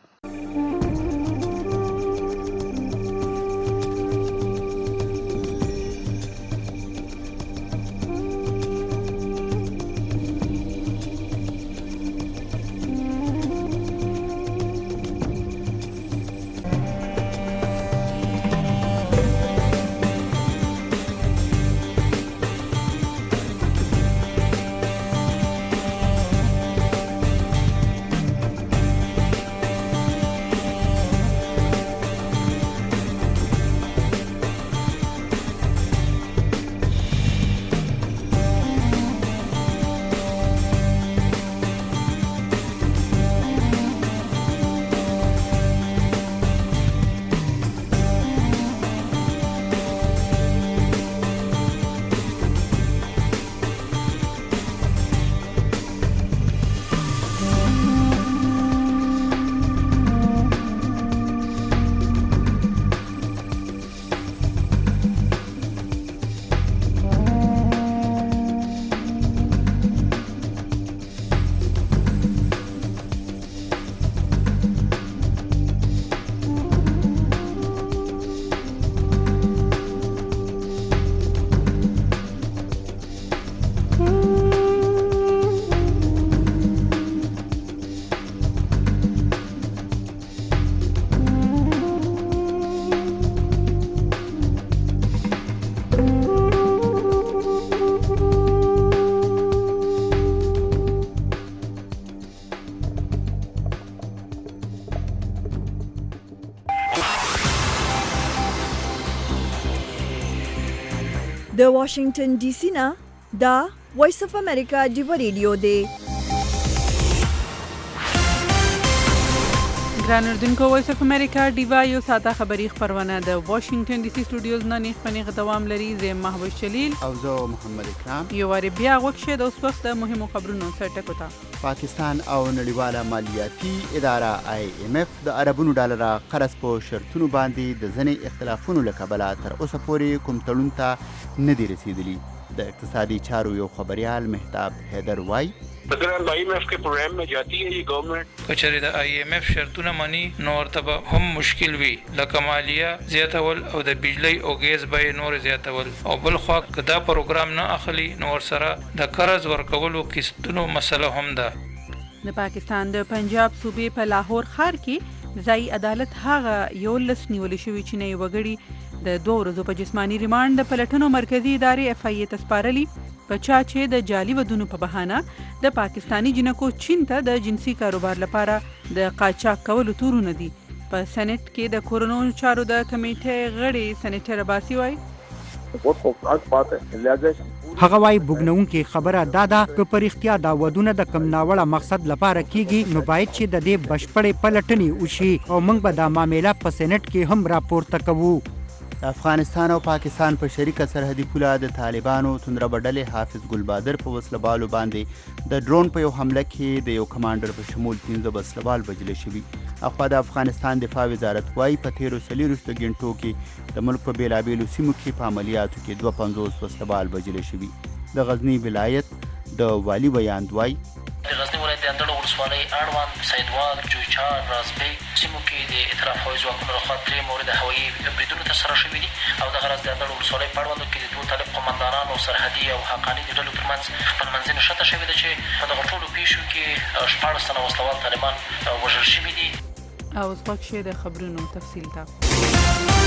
د واشنگټن ډي سي نه دا وایس اف امریکا ډیو ریډیو دی. ګران اردوونکو، وایس اف امریکا ډیوا یو ساده خبری خبرونه د واشنگټن ډي سي سټوډیوز نه نیخ دوام لري. زه محبوب شلیل او زه محمد اکرام. یو واری بیا وښه د اوس وخت د مهمو خبرونو سره ټکو ته. پاکستان او نړیواله مالیاتي اداره IMF د عربونو ډالر قرض په شرطونو باندې د ځنې اختلافونو له کبله تر اوسه پورې کوم تړون ته نه دي رسیدلي. د اقتصادي چارو یو خبريال مهتاب حیدر وای अगर IMF के प्रोग्राम में जाती है ये गवर्नमेंट کچری د IMF شرطونه منی نو ورته هم مشکل وي لکه مالیه زیاتول او د بجلی او ګیس به نور زیاتول او بل خو کدا پروګرام نه اخلي نو ورسره د قرض ورکولو قسطونو مسله هم ده. د پاکستان د پنجاب صوبې په لاهور ښار کې ځای عدالت هغه یو لس نیول شوی چې نه وګړي د 2 ورځو په جسمانی ریماند د پلټنو مرکزی ادارې FIA تسپارلی په چا چې د جعلي ودونو په بهانه د پاکستانی جنکو چین ته د جنسي کاروبار لپاره د قاچاق کولو تورونه دي. په سېنات کې د کورونو چارو د کمیټې غړي سېنیټر عباسي وایي هغه وايي بوګنونکې خبره دادا که پر اختیا دا ودونه د کم ناوړه مقصد لپاره کیږي نو باید چې د دې بشپړې پلټنې وشي او موږ به دا معامله په سېنات کې هم راپورته کوو. د افغانستان او پاکستان په شریکه سرحدي پوله د طالبانو توندره ډلې حافظ ګلبادر په وسلبالو باندې د ډرون په یو حمله کې د یو کمانډر په شمول 15 وسلبال وژل شوي. اخوا د افغانستان دفاع وزارت وايي په تیرو 40 غنټو کې د ملک په بیلابیلو سیمو کې په عملیاتو کې 52 وسلبال وژل شوي. د غزنی ولایت د والی بیان وایي د غزنی ولایت د اندړو ولسوالۍ اړوند سیدواګ جوچار رازبیګ سیمو کې د ائتلاف هوایي ځواکونو لخوا 3 مورد هوایي بریدونو ترسره شوي دي او دغه راز د اندړو ولسوالۍ په اړوندو کې د 2 طالب قومندانانو سرحدي او حقاني د ډلو ترمنځ خپلمنځي نښته شوې ده چې په دغه ټولو پیښو کې 14 تنه وسلوال طالبان وژل شوي دي. او اوس وخت د خبرونو تفصیل ته.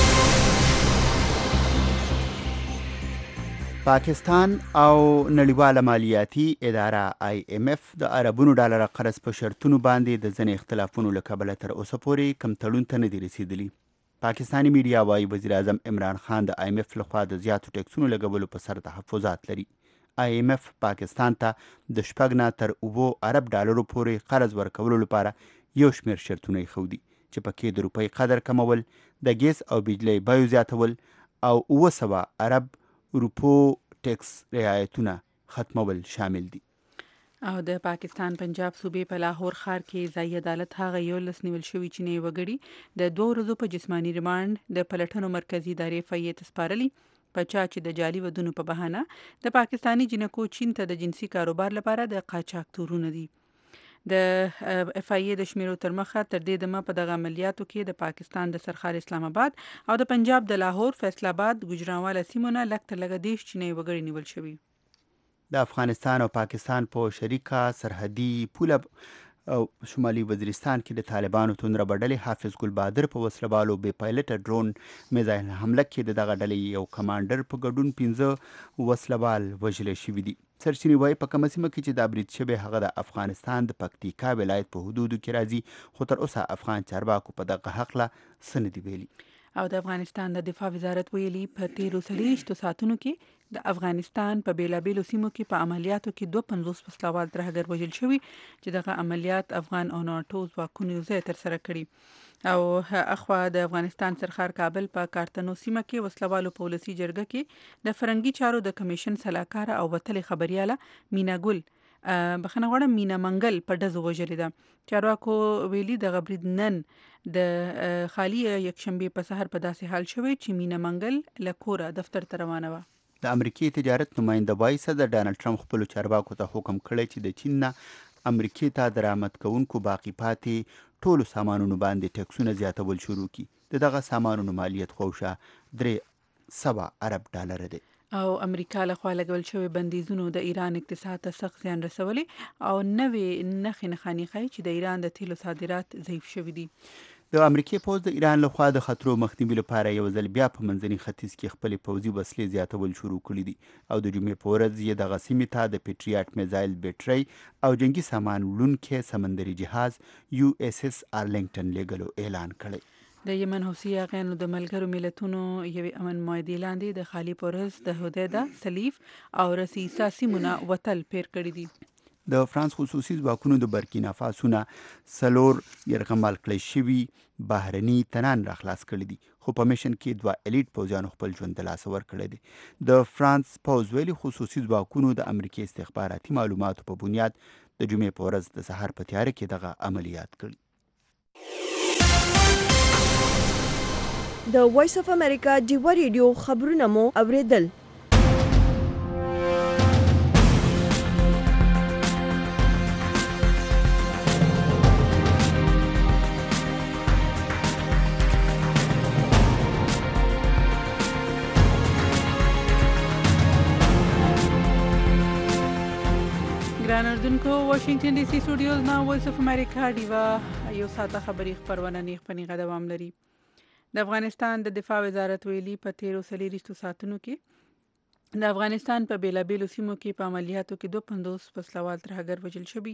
پاکستان او نړیواله مالیاتي اداره IMF د عربونو ډالر قرض په شرطونو باندې د ځنې اختلافونو له کبله تر اوسه پورې کم تړون ته نه دي رسیدلي. پاکستانی میډیا وايي وزیر اعظم عمران خان د IMF لخوا د زیاتو ټیکسونو لګولو په سر تحفظات لري. IMF پاکستان ته د 7 نه تر 9 عرب ډالرو پورې قرض ورکولو لپاره یو شمېر شرطونه ایښودي چې پکې د روپۍ قدر کمول، د ګیس او بجلی بیو زیاتول او 900 عرب روپو ټیکس رعایتونه ختمول شامل دي. او د پاکستان پنجاب صوبې په لاهور ښار کې ځای عدالت هغه یو لس نیول شوی چې نه وګړي د 2 ورځو په جسمانی ریماند د پلټنو مرکزی ادارې FIA تسپارلی په چا چې د جعلي ودونو په بهانه د پاکستانی جنکو چین ته د جنسي کاروبار لپاره د قاچاق تورونه دي. د FIA د شمیرو تر مخه تر دې دمه په دغه عملیاتو کې د پاکستان د سرخار اسلام آباد او د پنجاب د لاهور، فیصل آباد، ګجرانواله سیمونه لکه لګ دیش چینه وګړي نیول شوی. د افغانستان او پاکستان په شریکه سرحدي پوله او شمالي وزیرستان کې د طالبانو توندره ډلې حافظ ګلبادر په وسلبالو بې پایلټه ډرون میزایل حمله کې د دغه ډلې یو کمانډر په ګډون 15 وسلبال وژل شوي دي. سرچینې وایي په کومه سیمه کې چې دا برید شوی هغه د افغانستان د پکتیکا ولایت په حدودو کې راځي، خو تر اوسه افغان چارواکو په دغه هکله څه نه دي ویلي. او د افغانستان د دفاع وزارت ویلي په تیرو 40 ساعتونو کې د افغانستان په بیلابیلو سیمو کې په عملیاتو کې 52 وسلوال ترهګر وژل شوي چې دغه عملیات افغان او ناټو ځواکونو یې ترسره کړي. او اخوا د افغانستان سرخار کابل په کارتنو سیمه کې وسلوالو په ولسی جرګه کې د فرنګي چارو د کمیشن سلاکار او وتل خبرياله مینا ګل بخنه غواړم مینا منګل په دزو وژلې ده. چارواکو ویلي د غبرید نن د خالی یک شنبه په سحر په داسې حال شوی چې مینا منګل لکوره دفتر ته روانه و. د امریکای تجارت نماینده وایي صدر ډانلډ ټرمپ خپل چارواکو ته حکم کړی چې د چین نه امریکای ته درآمد کوونکو باقی پاتې ټولو سامانونو باندې ټیکسونه زیاتول شروع کړي. دغه سامانونو مالیت خوشه 300 عرب ډالر دی. او امریکا له خوا لګول شوی بندیزونو د ایران اقتصاد ته سخت زیان رسولي او نوې نښې نښانې ښیي چې د ایران د تیلو صادرات ضعیف شوي دي. د امریکای پوځ د ایران له خوا د خطرو مخنیوي لپاره یو ځل بیا په منځني ختیځ کې خپلې پوځي وسلې زیاتول شروع کړي دي او د جمعې په ورځ یې دغه سیمې ته د پیټریاټ میزایل بیټرۍ او جنگي سامان وړونکی سمندري جهاز USS آرلنګټن لیږلو اعلان کړی. د یمن حوثي اغیانو د ملګرو ملتونو یوې امن معاهدې لاندې د خالی پرز د هدیده سلیف او رسیسا سیمونه وتل پیر کړی دي. د فرانس خصوصي ځواکونو د برکینا فاسو نه 4 یرغمال کړی شوي بهرني تنان را خلاص کړي دي، خو په میشن کې 2 الیټ پوځیانو خپل ژوند د لاسه ورکړی دی. د فرانس پوځ ویلي خصوصي ځواکونو د امریکای استخباراتي معلوماتو په بنیاد د جمعې په ورځ د سهار په تیاره کې دغه عملیات کړي. د وایس اف امریکا ډیوا ریډیو خبرونه مو اوریدل. ګران اردوونکو، واشنگټن ډي سي سټوډیوز نه وایس اف امریکا ډیوا یو ساعته خبري خبرونه نیغ پنیغه دوام لري. د افغانستان د دفاع وزارت ویلي په 13 ساعتونو کې د افغانستان په بیلابیلو سیمو کې په عملیاتو کې 250 وسلوال ترهګر وژل شوي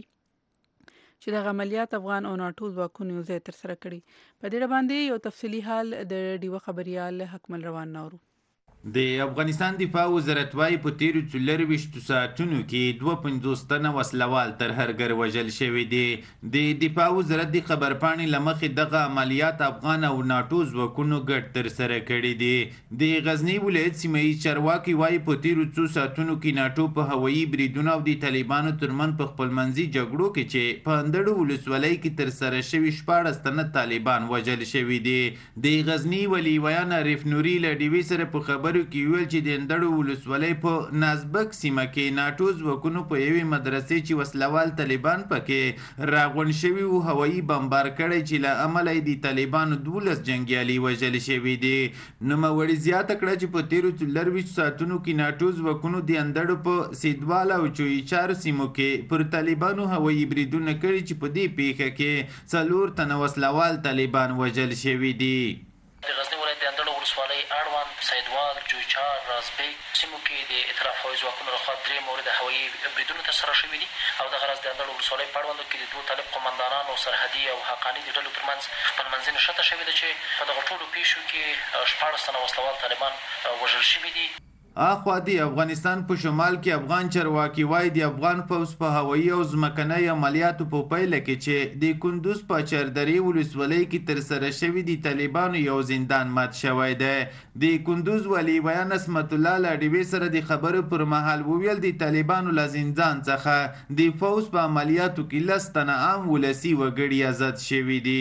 چې دغه عملیات افغان او ناټو ځواکونو یو ځای ترسره کړي. په دې باندې یو تفصیلي حال د ډیوا خبريال حکمل روان نورو. د افغانستان دفاع وزارت وايي په 13 ساعتونو کې 250 تنه وسلوال ترهګر وژل شوي دي. د دفاع وزارت د خبرپاڼې له مخې دغه عملیات افغان او ناټو ځواکونو ګډ ترسره کړي دي. د غزنی ولایت سیمه‌یز چارواکي وايي په 13 ساعتونو کې ناټو په هوایي بریدونو او د طالبانو ترمن په خپلمنځي جګړو کې چې په اندړو ولسوالۍ کې ترسره شوي 14 تنه طالبان وژل شوي دي. د غزنی ولی ویان عارف نوري له ډیوي سره په خبرو کې ویل چې د اندړو ولسوالۍ په نازبک سیمه کې ناټو ځواکونو په یوې مدرسې چې وسلوال طالبان پکې راغونډ شوي وو هوایي بمبار کړی چې له امله یې د طالبانو 12 جنګیالي وژل شوي دي. نوموړي زیاته کړه چې په 13 ساعتونو کې ناټو ځواکونو د اندړو په سیدوال او چویچار سیمو کې پر طالبانو هوایي بریدونه کړي چې په دې پیښه کې 4 تنه وسلوال طالبان وژل شوي دي. د غزنی ولایت د اندړو ولسوالۍ اړوند سیدوال، جویچار، رازبیک سیمو کې د ائتلاف هوایي ځواکونو لخوا 3 مورد هوایي بریدونه ترسره شوي دي او دغه راز د اندړو ولسوالۍ په اړوندو کې د 2 طالب قومندانانو سرحدي او حقاني د ډلو ترمنځ خپلمنځي نښته شوې ده چې په دغه ټولو پیښو کې 14 تنه وسلوال طالبان وژل شوي دي. اخوا د افغانستان په شمال کې افغان چارواکي وایي د افغان پوځ په هوایي او ځمکنۍ عملیاتو په پیله کې چې د کندوز په چاردرې ولسوالۍ کې ترسره شوي د طالبانو یو زندان مات شوی دی. د کندوز والي بیان اسمت الله له ډیوې سره د خبرو پر مهال وویل د طالبانو له زندان څخه د پوځ په عملیاتو کې 10 تنه عام ولسي وګړي آزاد شوي دي.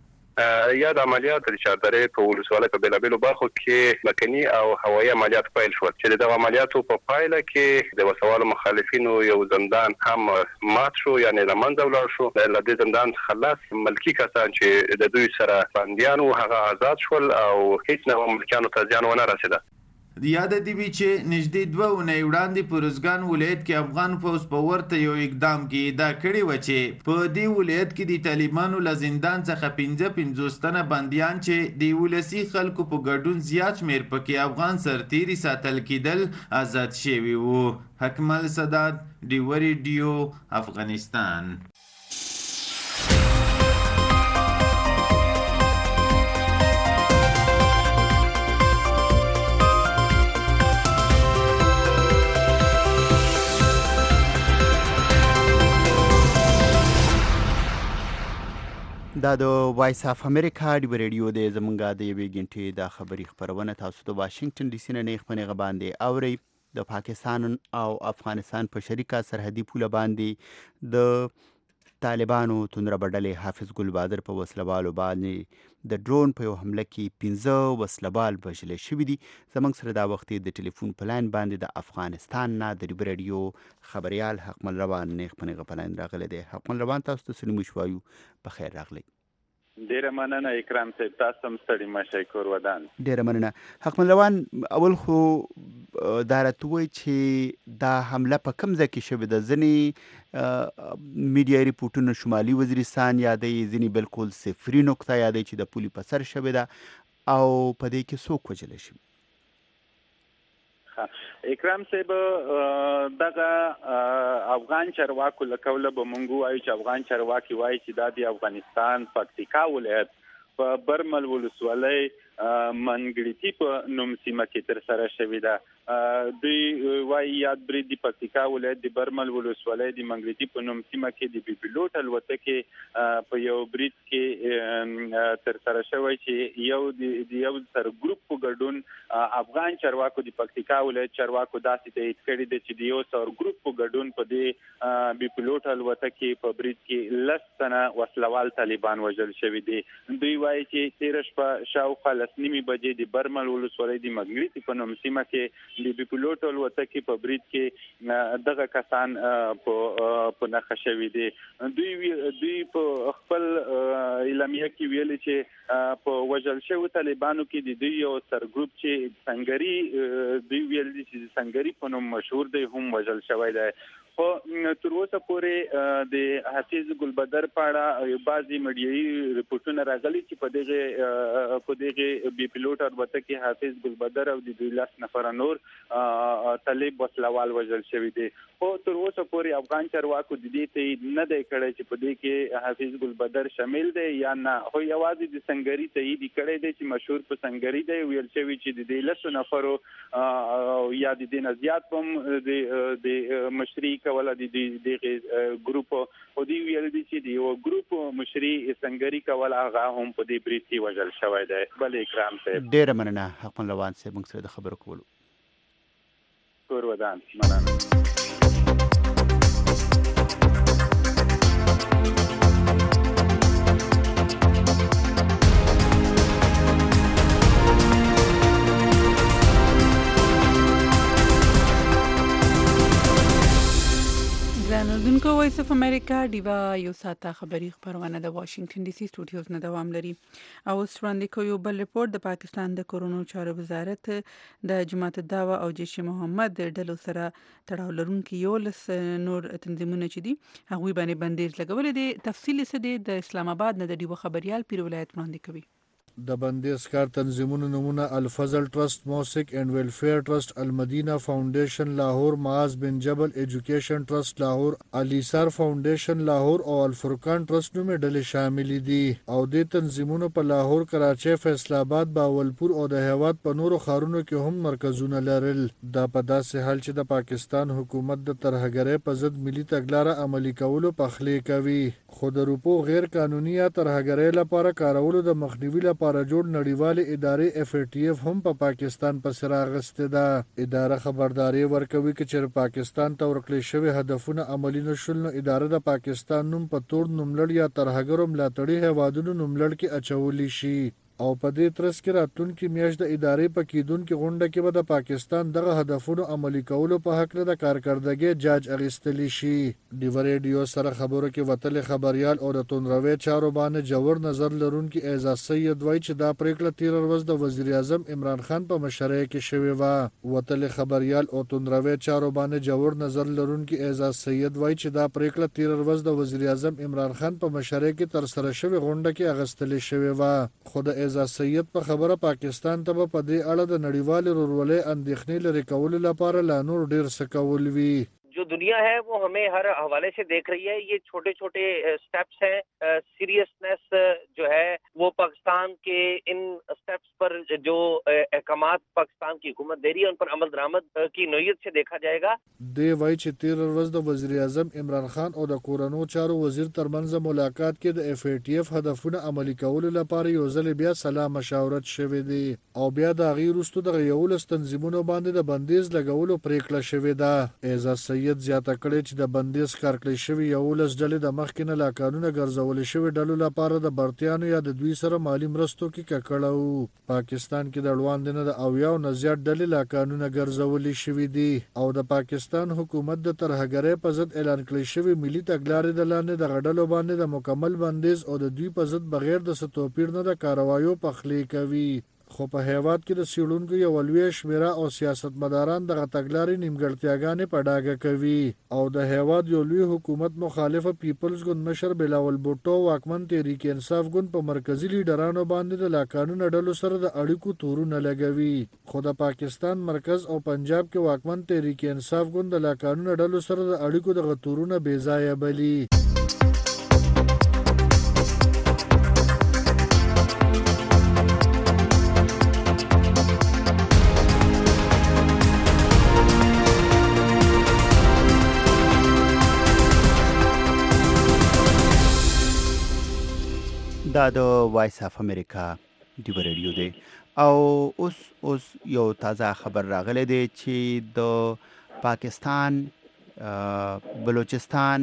یا د عملیات د چاردرې په ولسوالۍ په بیلابیلو برخو کې مکني او هوایي عملیات پیل شول چې د عملیاتو په پایله کې د وسوالو مخالفینو یو زندان هم مات شو، یعنی له منځه ولاړ شو. له دې زندان څخه لاس ملکي کسان چې د دوی سره بندیان وو هغه آزاد شول او هیڅ نه ملکیانو ته زیان ونه رسېده. یاد دی وی چې نږدې 2 اونۍ وړاندې په روزګان ولایت کې افغان پوځ په ورته یو اقدام کې ادعا کړې وه چې په دې ولایت کې د طالبانو له زندان څخه 55 تنه بندیان چې د ولسي خلکو په ګډون زیات شمېر پکې افغان سرتیري ساتل کېدل آزاد شوي وو. حکمل سداد، ډیوا ریډیو، افغانستان. دا د وایس اف امریکا ډیوا ریډیو د زمونږه د یوې غنټې د خبري خبرونه تاسو د واشنگټن ډي سي نه نیغ پنیغه باندې اورئ. د پاکستان او افغانستان په شریکه سرحدي پوله باندې د طالبانو توندره ډلې حافظ ګل بادر په وسلوالو باندې د ډرون په یو حمله کې 15 وسلوال وژل شوي دي. زموږ سره دا وخت د ټلیفون په لاین باندې د افغانستان نه د ډیوا ریډیو خبريال حکمل روان نیغ پنیغه په لاین راغلی دی. حکمل روان، تاسو ته سلام وشوایو، بخیر راغلی. ډیره مننه اکرام صاحب، تاسو هم ستړي مشئ، کور ودان. ډیره مننه حکمل روان. اول خو دا راته وایي چې دا حمله په کوم ځای کې شوې ده؟ ځینې میډیا ریپورټونه شمالي وزیرستان یادوي، ځینې بالکل صفري نقطه یادوي چې د پولې په سر شوې ده، او په دې کې څوک وژلی شوي؟ اکرام صاحب، دغه افغان چارواکو له قوله به مونږ وایو چې افغان چارواکي وایي چې دا د افغانستان پکتیکا ولایت په برمل ولسوالۍ منګړیتی په نوم سیمه کې تر سره شوې ده. دوی وايي یاد برید د پکتیکا ولایت د برمل ولسوالۍ د منګړیتی په نوم سیمه کې د بي پیلوټ الوتکې په یو برید کې تر سره شوی چې یو سر ګروپ په ګډون افغان چارواکو د پکتیکا ولایت چارواکو داسې تایید کړی دی چې د یو سر ګروپ په ګډون په دې بي پیلوټ الوتکې په برید کې 10 تنه وسلوال طالبان وژل شوي دي. دوی وايي چې 13 شپه شاوخوا 9 بجې د برمل ولسوالۍ د منګړیتی په نوم سیمه کې د بي پیلوټ الوتکې په برید کې دغه کسان په نښه شوي دي. دوی په خپل اعلامیه کې ویلي چې په وژل شوو طالبانو کې د دوی یو سر ګروپ چې سنگري دوی ویلي چې سنگري په نوم مشهور دی هم وژل شوی دی. خو تر اوسه پورې د حافظ ګلبدر په اړه بعضي میډیایي ریپورتونه راغلي چې په دغه بي پیلوټ الوتکې حافظ ګلبدر او د 2 نفر نور طالب وسلوال وژل شوي دي. خو تر اوسه پورې افغان چارواکو د دې تایید نه دی کړی چې په دې کې حافظ ګلبدر شامل دی یا نه. خو یوازې د سنگري تایید کړی دی چې مشهور په سنگري دی. ویل شوی چې د 10 نفرو یا د دې نه زیات هم د مشري کوله د ګروپ او دی ویل دي چې د یو ګروپ مشري سنگري کوله هغه هم په دې برید کې وژل شوی دی. بل اکرام صاحب ډیره مننه حق ملوان صاحب موږ سره د خبرو کولو. کور ودان مننه. اردوونکو وایس اف امریکا دیوا یو ساته خبری خبرونه د واشنگټن ډي سي سټوډیوز نه دوام لري. او وړاندې کوي یو بل ریپورت د پاکستان د کورونو چارو وزارت د جماعت الدعوه او جيش محمد ډلو سره تړاو لرونکي یو لس نور تنظیمونه چې دي هغه باندې بندیز لګول دي. تفصیل څه د اسلام آباد نه د دیو خبريال پیر ولایت وړاندې کوي. د بندیز کار تنظیمونو نمونه الفضل ټرست، موسک اینڈ ویلفیر ټرست، المدینہ فاؤنڈیشن لاہور، معاذ بن جبل ایجوکیشن ټرست لاہور، الیسار فاؤنڈیشن لاہور او الفرقان ټرست نومې ډلې شامل دي. او د تنظیمونو په لاهور، کراچۍ، فیصل آباد، باولپور او د هیواد په نورو ښارونو کې هم مرکزونه لرل. دا په داسې حال چې د پاکستان حکومت د ترهګرۍ په ضد ملي تګلاره عملي کولو پخلی کوي. خو د روپو غیر قانوني یا ترهګرۍ لپاره کارولو د مخنیوي لپاره جوړ نړیوالې ادارې FATF هم په پاکستان پسې راغستې ده. اداره خبرداري ورکوي چې چېرې پاکستان ته ورکړل شوي هدفونه عملي نشول نو اداره د پاکستان نوم په تور نوملړ یا ترهګرو ملاتړي هیوادونو نوملړ کې اچولی شي. او په دې ترڅ کې راتلونکي میاشت د ادارې په کېدونکې غونډه کې به د پاکستان دغه هدفونو عملي کولو په هکله د کارکردګۍ جاج اخیستلی شي. ډیو ریډیو سره خبرو کې وتلې خبریال او د تندروي چارو باندې جوړ نظر لرونکي اعزاز سید وایي چې دا پریکړه تیر ورځ د وزیر اعظم عمران خان په مشرۍ کې شوې وه. وتلې خبریال او تندروي چارو باندې جوړ نظر لرونکي اعزاز سید وایي چې دا پریکړه تیر ورځ د وزیر اعظم عمران خان په مشرۍ کې تر سره شوې غونډه کې اخیستل شوې وه. خو د اعزاز سید په خبره پاکستان ته په دې اړه د نړیوال رورولۍ اندېښنې لري کولو لپاره لا نور ډیر څه کول وی. जो दुनिया है वो हमें हर हवाले से देख रही है. ये छोटे छोटे स्टेप्स हैं. सीरियसनेस जो है वो पाकिस्तान के इन स्टेप्स पर जो अहकामात पाकिस्तान की हुकूमत दे रही है उन पर अमल दरामद की नोयत से देखा जाएगा. دی وایي چې تیر ورځ د وزیر اعظم عمران خان او د کورونو چارو وزیر ترمنځ ملاقات کې د FATF هدفونه عملي کولو لپاره یو ځل بیا سلام مشاورت شوې دي او بیا د غیر وروسته د یولس تنظیمونو باندې د بندیز لګولو پریکړه شوې ده. اعزاز سید زیاته کړې چې د بندیز کارکړې شوی یولس ډلې د مخکې نه لا قانونه ګرځول شوی ډلو لپاره د برتیانو یا د دوی سره مالی مرستو کې ککړه وو. پاکستان کې د وړاندې نه د اویاو نه زیات ډلې لا قانونه ګرځولې شوي دي او د پاکستان حکومت د ترهګرۍ په ضد اعلان کړی شوی ملي تګلارې د لاندې د غډلو باندې د مکمل بندیز او د دوی په ضد بغیر د څه توپیر نه د کاروایو پخلی کوي. خو په هیواد کې د سیړونکو یو لوی شمیره او سیاستمداران دغه تګلارې نیمګړتیاګانې په ډاګه کوي او د هیواد یو لوی حکومت مخالفه پیپلز ګوند مشر بلاول بوټو واکمن تحریک انصاف ګوند په مرکزی لیډرانو باندې د لاقانون ډلو سره د اړیکو تورونه لګوي. خو د پاکستان مرکز او پنجاب کې واکمن تحریک انصاف ګوند د لاقانون ډلو سره د اړیکو د غتورونه بې ځایه بلی. دا د وایس اف امریکا ډیو ریډیو دی او اوس یو تازه خبر راغلی دی چې د پاکستان بلوچستان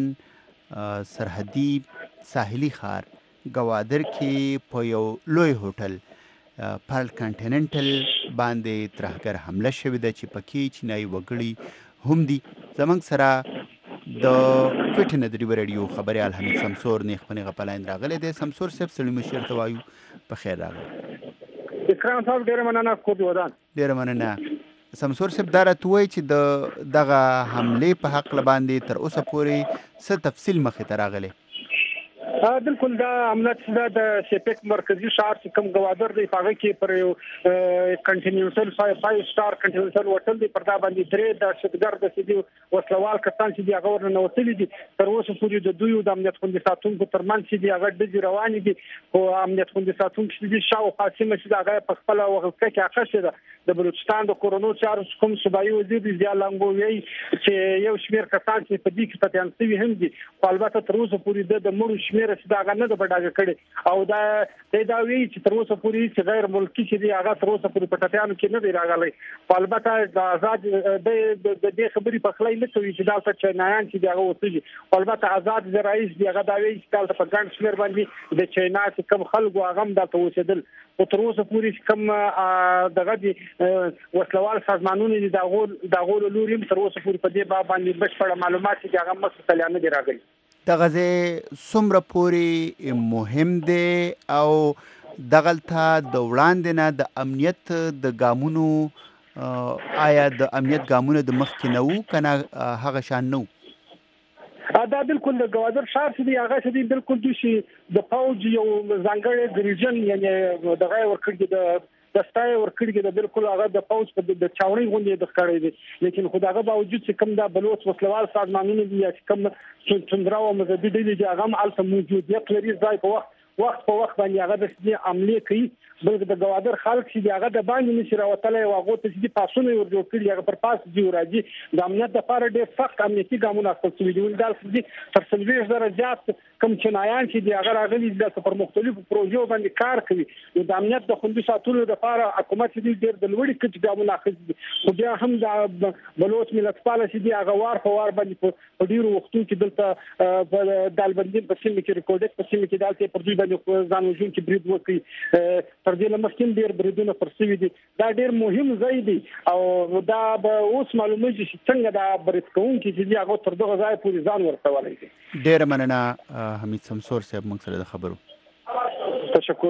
سرحدي ساحلي ښار ګوادر کې په یو لوی هوټل پارل کانټیننټل باندې ترهګر حمله شوې ده چې پکې چینایي وګړي هم دي. زموږ سره د کوټې د ډیو ریډیو خبریال حمید سمسور نیغ په نیغه په لاین راغلی دی. سمسور صاحب سلام مشر ته وایو په خیر راغلی. اکرام صاحب ډېره مننه کوټ ودان. ډېره مننه. سمسور صاحب دا راته وایي چې دغه حملې په حق باندې تر اوسه پورې څه تفصیل مخې ته راغلی؟ بالکل دا حمله چې د سپیک مرکزی ښار چې کوم ګوادر دی هغه کې پر یو کنټینیوسل 5 سٹار کنټینیوسل هوټل دی پر دا باندې درې د شتګر د سیدي وسلوال کسان چې دی هغه ورننه وتلي دي. تر اوسه پورې د دوی د امنیت خوندي ساتونکو ترمنځ چې دی هغه ډېر روان دي او امنیت خوندي ساتونکو چې دی شاو قاسم چې هغه په خپل وخت کې اخښه ده د بلوچستان د کورونو چارو کوم صوبایي وزیر دی ضیا لنګووی چې یو شمیر کسان چې په دې کې پټیان سوي هم دي خو البته تر اوسه پورې د مړو شمیر چې دا نه د بډاګه کړي او دا وی چې تر اوسه پورې چې غیر ملکی چې دی هغه تر اوسه پورې پټیانو کې نه دی راغلی. البته د آزاد د دې خبرې په خلای نه کوي چې دا چې نایان چې دی هغه وسیږي. البته آزاد رئیس دی هغه دا وی چې دا په ګڼ شمیر باندې د چینا چې کم خلکو هغه هم دا توسدل او تر اوسه پورې کم دغه دی وسلوال سازمانونه دي دا غول لوري تر اوسه پورې په دې باندې بشپړ معلومات چې هغه مخه نه دی راغلي. دغه څومره پورې مهم دی او دغلته د وړاندې نه د امنیت د ګامونو آیا د امنیت ګامونه د مخکې نه وو که نه هغه شان نه وو؟ دا بالکل د ګوادر ښار چې دی هغه چې دی بالکل دوی چې د پوځ یو ځانګړی ډریژن یعنې دغه ورکړي د ستای ورکړي د بالکل هغه د پوځ په د چاونۍ غونډې د ښکارې دي. لیکن خو دغه باوجود چې کوم دا بلوچ وسلوال سازمانونه دي یا چې کوم توندرا او مذهبي ډلې دي هغه هم هلته موجودیت لري ځای په وخت په وخت باندې هغه د عملې کوي. بلکې د ګوادر خلک چې هغه د باندې نشي راوتلی او هغو ته چې پاسونه یې ور جوړ کړي هغه پر پاس دي راځي د امنیت دپاره ډېر سخت امنیتي ګامونه اخیستل شوي دي. ولې داسې دي تر 40,000 زیات کوم چینایان چې دي هغه راغلي دي دلته پر مختلفو پروژو باندې کار کوي. نو د امنیت د خوندي ساتلو لپاره حکومت چې دی ډېر د لوړې کچې ګامونه اخیستي دي. خو بیا هم د بلوچ ملتپاله چې دي هغه وار په وار باندې په ډېرو وختونو کې دلته په دالبندین په سیمه کې ریکورډک په سیمه کې دلته پر دوی باندې ځان وژونکي برید وکړي. تر دې نه مخکې ډېر بریدونه پر سوي دي. دا ډېر مهم ځای دی او دا به اوس معلومېږي چې څنګه دا برید کوونکي چې دي هغه تر دغه ځایه پورې ځان ورسولی دي. ډېره مننه حمید سمسور صاحب موږ سره د خبرو. تشکر.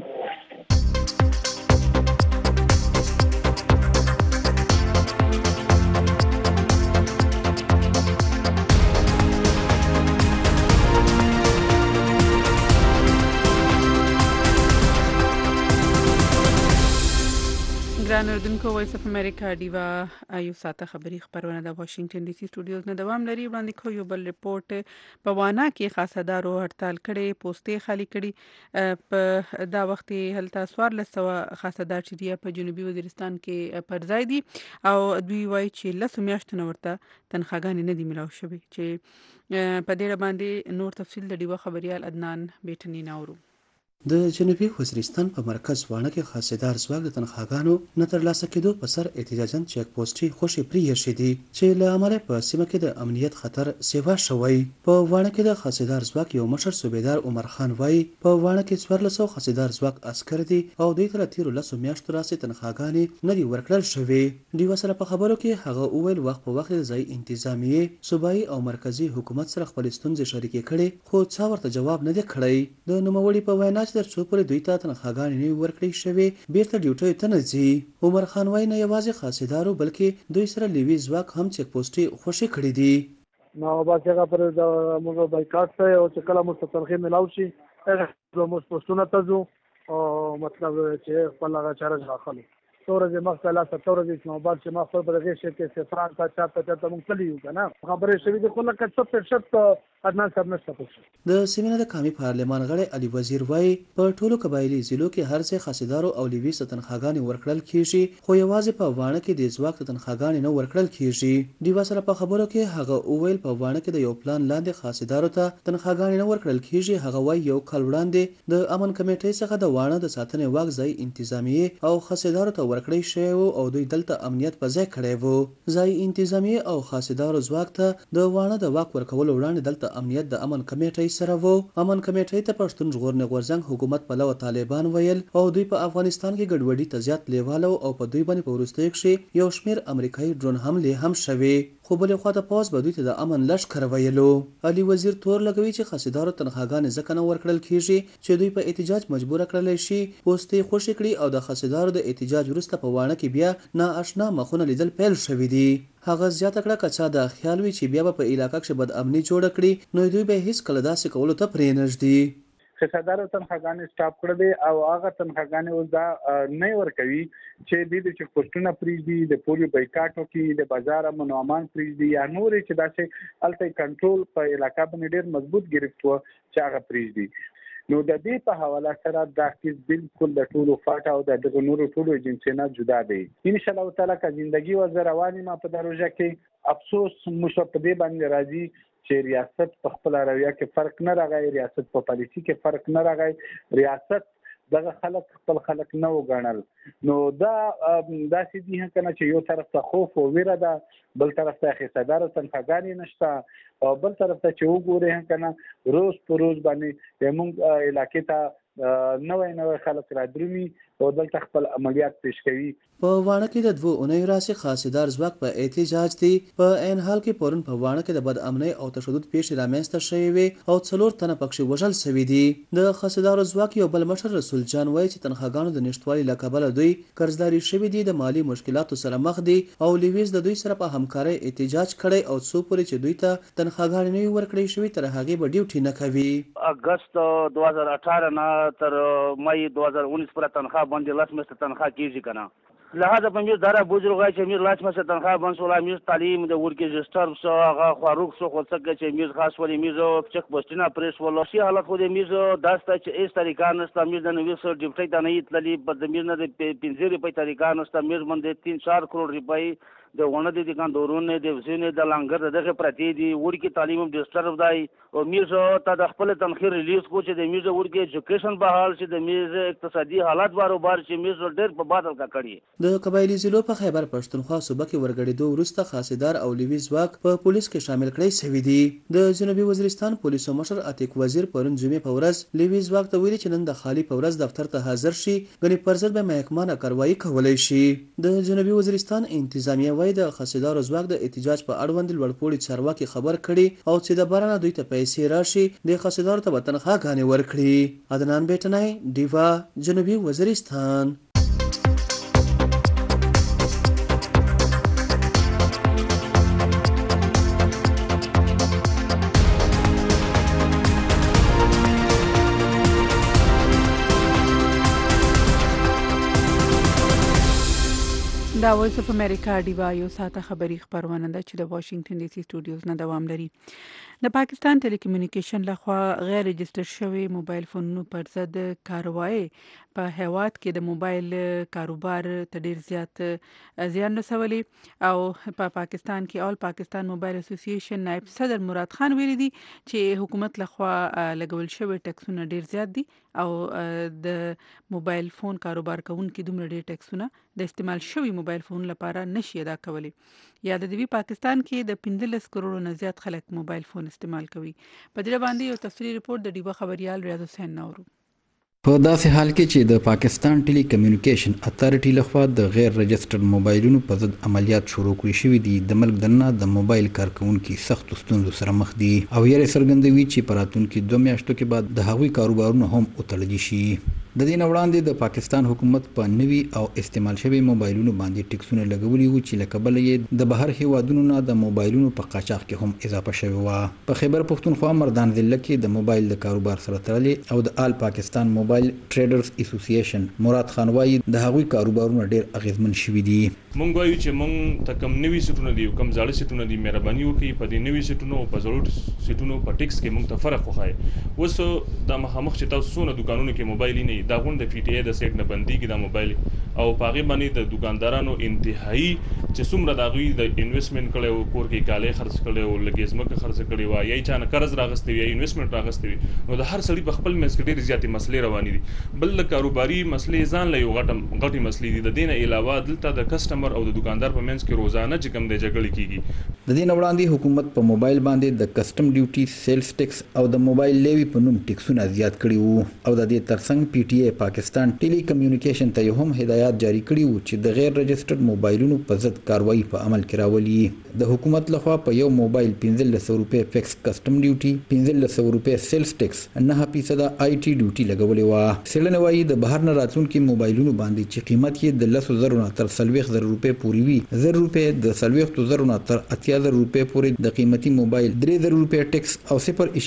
ګران اردوونکو وایس اف امریکا ډیوا ایو ساته خبری خبرونه د واشنگټن ډي سي سټوډیوز نه دوام لري. وړاندې کو یو بل ریپورت په وانا کې خاصدارو هړتال کړي پوسټې خالی کړي په دا وخت هلته 1400 خاصدار چې دی په جنوبي وزیرستان کې پر ځای دي او دوی وایي چې لسو میاشتو ورته تنخواګانې نه دي ملاو شوې چې په دې باندې نور تفصیل د ډیوا خبريال عدنان بیٹنی ناورو. د جنوبي وزیرستان په مرکز وانه کې خاصدار ځواک د تنخواګانو نه ترلاسه کېدو په سر احتجاجاً چیک پوسټي خوشي پریښې دي چې له امله په سیمه کې د امنیت خطر سیوا شوی. په وانه کې د خاصدار ځواک یو مشر صوبیدار عمر خان وایي په وانه کې 1400 خاصدار ځواک عسكر دي او دوی تر 13 میاشتو راځي تنخواګانې نه دي ورکړل شوې. دوی سره په خبرو کې هغه اویل وخت په وخت ځای انتظامیه صوبایي او مرکزی حکومت سره خپل ستونزې شریکې کړي خو څا ورته جواب نه دی کړی. د نوموړي په وینا تر څو پورې دوی ته تنخواګانې نه ورکړې شوې بیرته ډیوټي ته نه ځي. عمر خان وایي نه یوازې خاصدارو بلکې دوی سره لیوي ځواک هم چیک پوسټي خوشي کړي دي. نو بس هغه پر د موږ بایکاټ ته او چې کله موږ تنخې ملاو شي هغه موږ پوسټونه ته ځو او مطلب چې خپل هغه چارج راخلو ورځې مخکې لا 17 ورځې چې موبایل چې ما خپل برغې شي کې سفران ته چاته مونږ تللی یو کنه خبرې شوې دي خو لکه 100% ادنان سر نشته پوښتنه د سیمینار د قومي پارلمان غړي علي وزیر وایي په ټولو قبایلی ضلعو کې هر څه خاصیدارو او لیوي تنخواګانې ورکړل کیږي خو یوازې په وانه کې د ځواک تنخواګانې نه ورکړل کیږي دیوا سره په خبرو کې هغه اوویل په وانه کې د یو پلان لاندې خاصیدارو ته تنخواګانې نه ورکړل کیږي هغه وایي یو کال وړاندې د امن کمیټې څخه د وانه د ساتنې واک ځای انتظامیه او خاصیدارو ته ورکړی شوی او دوی دلته امنیت په ځای کړی وو ځای انتظامیه او خاصیدارو ځواک ته د وانه د واک ورکول وړاندې دلته امنیت د امن کمیټې سره وو امن کمیټې ته پښتون ژغورنې غورځنګ حکومت په لور طالبان ویل او دوی په افغانستان کې ګډوډي ته زیات لیواله او په دوی باندې په وروستیو کې یو شمیر امریکایي ډرون حمله هم شوي خو بلې خواته پوز به دوی ته د امن لشکر ویلو علي وزیر تور لګوي چې خاصیدارو تنخواګانې ځکه نه ورکړل کیږي چې دوی په احتجاج مجبور کړل شي پوستې خوشي کړي او د خاصیدارو د احتجاج وروسته په وانه کې بیا ناآشنا مخونه لیدل پیل شوي دي هغه زیاته کړه که چا د خیال وي چې بیا په علاقه کې بد امني جوړ کړي نو دوی به هیڅ کله داسې کولو ته پرې نږدې خدادارو تنخواګانې سټاپ کړې دي او هغه تنخواګانې اوس دا نه ورکوي چې د چک پوسټونه پریږدي د پولیو بایکاټ وکړي د بازار امن او امان پریږدي یا نورې چې داسې هلته کنټرول په علاقه باندې ډېر مضبوط ګرفت و چې هغه پریږدي نو د دې په حواله سره دا کیس بالکل د ټولو فاټا او د نورو ټولو ایجنسیونو جدا دی ان شاء الله تعالی که ژوندۍ و رواني ما په دروژه کې افسوس مو په دې باندې راځي چې ریاست په خپل رویه کې فرق نه راغی ریاست په پالیسي کې فرق نه راغی ریاست دغه خلک خپل خلک نه وګڼل نو دا داسې دي کنه چې یو طرف ته خوف او ویره ده بل طرف ته خسادار تنخواګانې نشته او بل طرف ته چې وګورئ کنه روز په روز باندې موږ علاقې ته نوې خلک را درومي او دلته خپل عملیات پیش کوي په وانه کې د 2 اونۍ راسي خاصیدار ځواک په احتجاج دي په عین حال کې پورن په وانه کې د بد امنۍ او تشدد پیښې رامنځته شوې وي او 4 تنه پکښې وژل شوي دي د خاصیدار ځواک یو بل مشر رسول جان وایي چې تنخواګانو د نشټوالي له کبله دوی قرضداري شوي دي د مالی مشکلاتو سره مخ دي او لیویز د دوی سره په همکارۍ احتجاج کړی او څو پورې چې دوی ته تنخواګانې نه ورکړې شوي تر هغې به ډیوټي نه کوي اگست 2018 نه تر مئی 2019 پر تنخواه باندې لاس مست تنخواه کیږي کنه لہذا په میر دارا بزرګ چې میر لاس مست تنخواه باندې ولا میر تعلیم د ورکې رجستر سو هغه خواروق سو خو څنګه چې میر خاص ولې میر چک پوسټنا پریس ولا شي حالت خو د میر داسته چې ایس طریقه نسته میر د نوې سر ډیپټي ته نه ایتللی په د میر نه د 15 روپۍ طریقه نسته میر باندې 3-4 کروڑ روپۍ د ونه د کاندورونه د وسینې د لنګر دغه پرتی دي ورکی تعلیم ډیسټرب دی او میزه ته د خپل تنخیر ریلیز کو چې د میزه ورکی ایجوکیشن بحال چې د میزه اقتصادي حالات باروبار چې میزه ډېر په بادل کا کړي د قبایلی ضلعو په خیبر پښتونخوا صوبه کې ورګړېدو وروسته خاصیدار او لیوي ځواک په پولیس کې شامل کړی شوی دی د جنوبي وزیرستان پولیسو مشر عتیق وزیر پرون جمعې په ورځ لیوي ځواک ته ویلي چې نن د خالی په ورځ دفتر ته حاضر شي غني پرځل به محکمانه کاروایی کولای شي د جنوبي وزیرستان انتظامیه وایي د خاصیدار ځواک د احتجاج په اړوند لوړپوړي چارواکي خبر کړي او چې د بارانه دوی ته پیسې راشي د خاصیدار ته تنخواګانې ورکړي عدنان بیٹنای دیوا جنوبي وزیرستان دا وایس اف امریکا دیوا یو ساته خبری خبرونه ده چې د واشنگټن ډي سي سټوډیوز نه دوام لري د پاکستان ټلیکومونیکیشن لخوا غیر رجستر شوی موبایل فونونو پر ضد کاروایی په هیواد کې د موبایل کاروبار ته ډیر زیات زیان رسولي او په پاکستان کې اول پاکستان موبایل اسوسییشن نائب صدر مراد خان ویلي دي چې حکومت لخوا لګول شوی ټکسونه ډیر زیات دي او د موبایل فون کاروبار کوونکي دومره ډیر ټکسونه د استعمال شوی موبایل فون لپاره نشي ادا کولی یا د دوی پاکستان کې د 15 کروڑو نه زیات خلک موبایل فون استعمال کوي په دې باندې یو تفصیلی ریپورت د ډیبا خبريال ریاض حسین نورو په داسې حال کې چې د پاکستان ټلی کمیونیکیشن اتارټي لخوا د غیر رجستر موبایلونو په ضد عملیات شروع کړي شوي دي د ملک دننه د موبایل کارکونکو سخت ستونزو سره مخ دي او یې څرګندوي چې په راتلونکي 2 میاشتو کې بعد د هغوی کاروبارونه هم وتړل شي د دې نه وړاندې د پاکستان حکومت په نوي او استعمال شوي موبایلونو باندې ټیکسونه لګولي وو چې له کبله یې د بهر هیوادونو نه د موبایلونو په قاچاق کې هم اضافه شوې وه. په خیبر پښتونخوا مردان ضلع کې د موبایل د کاروبار سره تړلې او د آل پاکستان موبایل ټریډرز اسوسییشن مراد خان وایي د هغوی کاروبارونه ډېر اغیزمن شوي دي. مونږ وایو چې مونږ ته کم نوي سیټونه دي او کم زاړه سیټونه دي، مهرباني وکړئ په دې نوي سیټونو او په زړو سیټونو په ټیکس کې مونږ ته فرق وښایي. اوس د مخامخ چې تاسو څونه دکانونو کې موبایل نه دا غون د پی ټی ای د سیټ نه بنديږي دا موبایل او په هغې باندې د دکاندارانو انتهایی چې څومره د هغوی د انویسټمنټ کړی و، کور کې کالی خرڅ کړی و، لږې ځمکه خرڅ کړې وه، یا یې چا نه قرض راغستی وي یا انویسټمنټ راغستی وي، نو د هر سړي په خپل منځ کې ډېرې زیاتې مسلې روانې دي. بل د کاروباري مسلې ځان له یو غټې مسلې دي. د دې نه علاوه دلته د کسټمر او د دکاندار په منځ کې روزانه چې کوم دی جګړې کېږي. د دې نه وړاندې حکومت په موبایل باندې د کسټم ډیوټي، سیلز ټیکس او د موبایل لیوي په نوم ټیکسونه زیات کړي وو او د دې ترڅنګ پی ټی ای پاکستان ټیلی کمیونیکیشن ته هم هدایات جاری کړي وو چې د غیر رجسټرډ موبایلونو په ضد کاروایی په عمل کې راولي. د حکومت لخوا په یو موبایل 1500 روپے فکس کسټم ډیوټي، 1500 روپے سیلز ټیکس، 9% آی ټی ډیوټي لګولې وه. څېړنې وایي د بهر نه راتلونکي موبایلونو باندې چې قیمت یې د 10,000 نه تر 40,000 روپے پورې وي، 1000 روپے د 40,000 نه تر 80,000 روپے پورې د قیمتي موبایل 3,000 روپے ټیکس او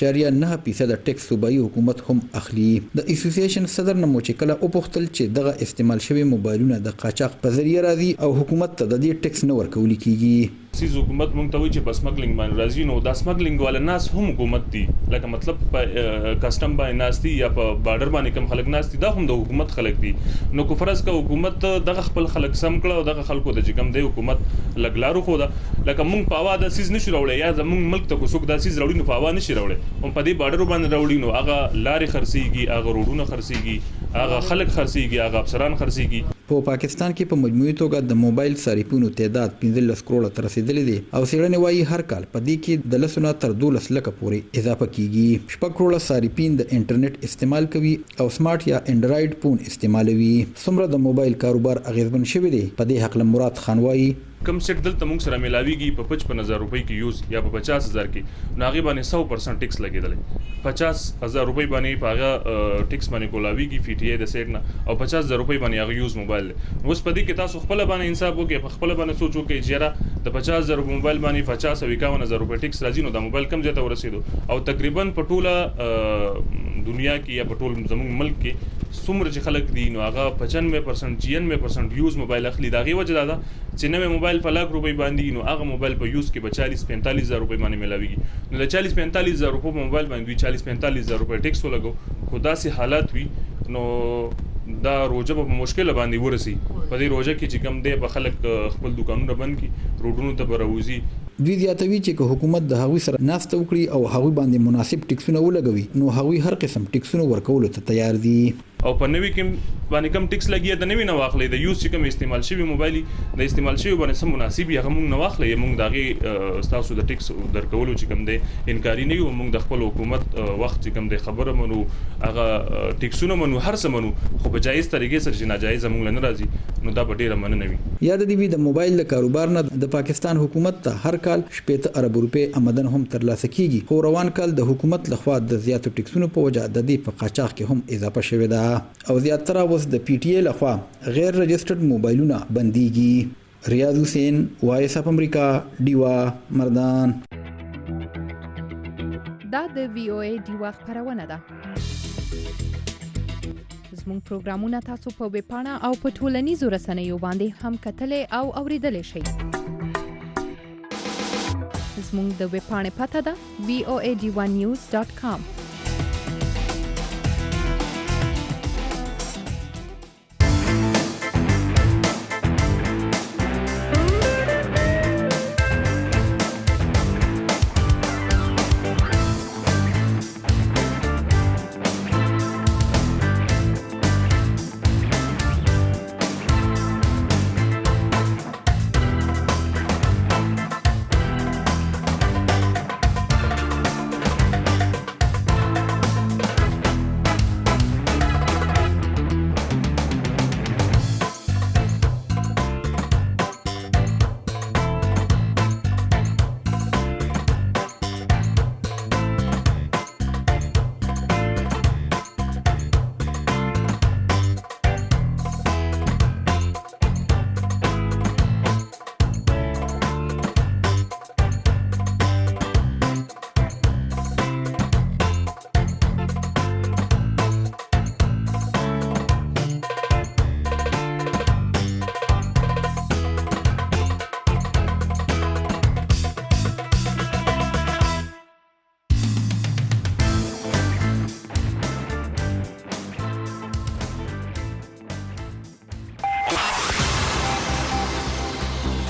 0.9% ټیکس صوبایي حکومت هم اخلي. د اسوسییشن صدر نه مو چې کله وپوښتل چې دغه استعمال شوي موبایلونه د قاچاق په ذریعه راځي او حکومت ته د دې ټیکس نه ورکول کیږي. سیز حکومت مونږ ته وایي چې په سمګلینګ باندې راځي، نو دا سمګلینګ والا ناس هم حکومت دي، لکه مطلب په کسټم باندې ناس دي یا په بارډر باندې کم خلک ناس دي، دا هم د حکومت خلک دي. نو کو فرض کا حکومت دغه خپل خلک سم کړه او دغه خلکو د چې کوم دی حکومت لګلارو خو دا لکه مونږ په اوا د سیز نشو راوړی یا زمونږ ملک ته کو څوک دا سیز راوړي نو په اوا نشي راوړی، هم په دې بارډر باندې راوړي نو هغه لارې خرڅېږي، هغه روډونه خرڅېږي، هغه خلک خرڅېږي، هغه افسران خرڅېږي. په پاکستان کې په مجموعي توګه د موبایل صارفینو تعداد 15 کروڑه ته رسیدلی دی او څېړنې وایي هر کال په دې کې د 10 نه تر 12 لکه پورې اضافه کیږي. 6 کروڑه صارفین د انټرنیټ استعمال کوي او سمارټ یا انډرایډ فون استعمالوي. څومره د موبایل کاروبار اغیزمن شوی دی په دې حق مراد خان وایي کم سیټ دلته موږ سره ملاویږي په 55,000 روپۍ کې یوز یا په 50,000 کې، نو هغې باندې 100% ټیکس لګېدلی. 50,000 روپۍ باندې په هغه ټیکس باندې کولاویږي پی ټی ای د سیټ نه او 50,000 روپۍ باندې هغه یوز موبایل دی. اوس په دې کې تاسو خپله باندې انصاف وکړئ، په خپله باندې سوچ وکړئ چې یاره د 50,000 روپۍ موبایل باندې 50 او 51,000 روپۍ ټیکس راځي، نو دا موبایل کم ځای ته ورسېدو او تقریبا په ټوله دنیا کې یا په ټول زموږ ملک کې څومره چې خلک دي نو هغه 95% 96% یوز موبایل اخلي. د هغې وجه دا ده چې نوی موبایل په 1,00,000 روپۍ باندې نو هغه موبایل په یوز کې به 40-45,000 روپۍ باندې ملاویږي. نو د 40-45,000 روپۍ په موبایل باندې دوی 40-45,000 روپۍ ټیکس ولګو. خو داسې حالات وي نو دا روجه په مشکله باندې ورسي. په دې روجه کې چې کم دی به خلک خپل دکانونه بند کړي، روډونو ته به راوځي. دوی زیاتوي چې که حکومت د هغوی سره ناسته وکړي او هغوی باندې مناسب ټیکسونه ولګوي نو هغوی هر قسم ټیکسونه ورکولو ته تیار دي. او په نوي کې باندې کم ټیکس لګي د نوي نه واخلي، د یوز چې کوم استعمال شوی موبایل د استعمال شوی باندې سم مناسب هغه موږ نه واخلي، موږ دغه تاسو د ټیکس درکولو چې کوم دی انکاري نه یو، موږ د خپل حکومت وخت چې کوم دی خبره منو، هغه ټیکسونه منو، هر څه منو، خو په جایز طریقې سره چې ناجایز موږ نه راځي نو دا به ډیره مننه وي. یاد دی د موبایل د کاروبار نه د پاکستان حکومت ته هر کال 70 ارب روپے آمدن هم ترلاسه کیږي، خو روان کال د حکومت لخوا د زیاتو ټیکسونو په وجه د دې په قاچاق کې هم اضافه شوې ده او زیاتره اوس د پی ټی ای لخوا غیر رجسټرډ موبایلونه بنديږي. ریاض حسین، وایس اف امریکا، ډیوا، مردان. دا د وی او ای ډیوا خبرونه ده. زموږ پروګرامونه تاسو په ویب پاڼه او په ټولنیزو رسنیو باندې هم کتلای او اوریدلای شئ. زموږ د ویب پاڼې پته ده voadynews.com.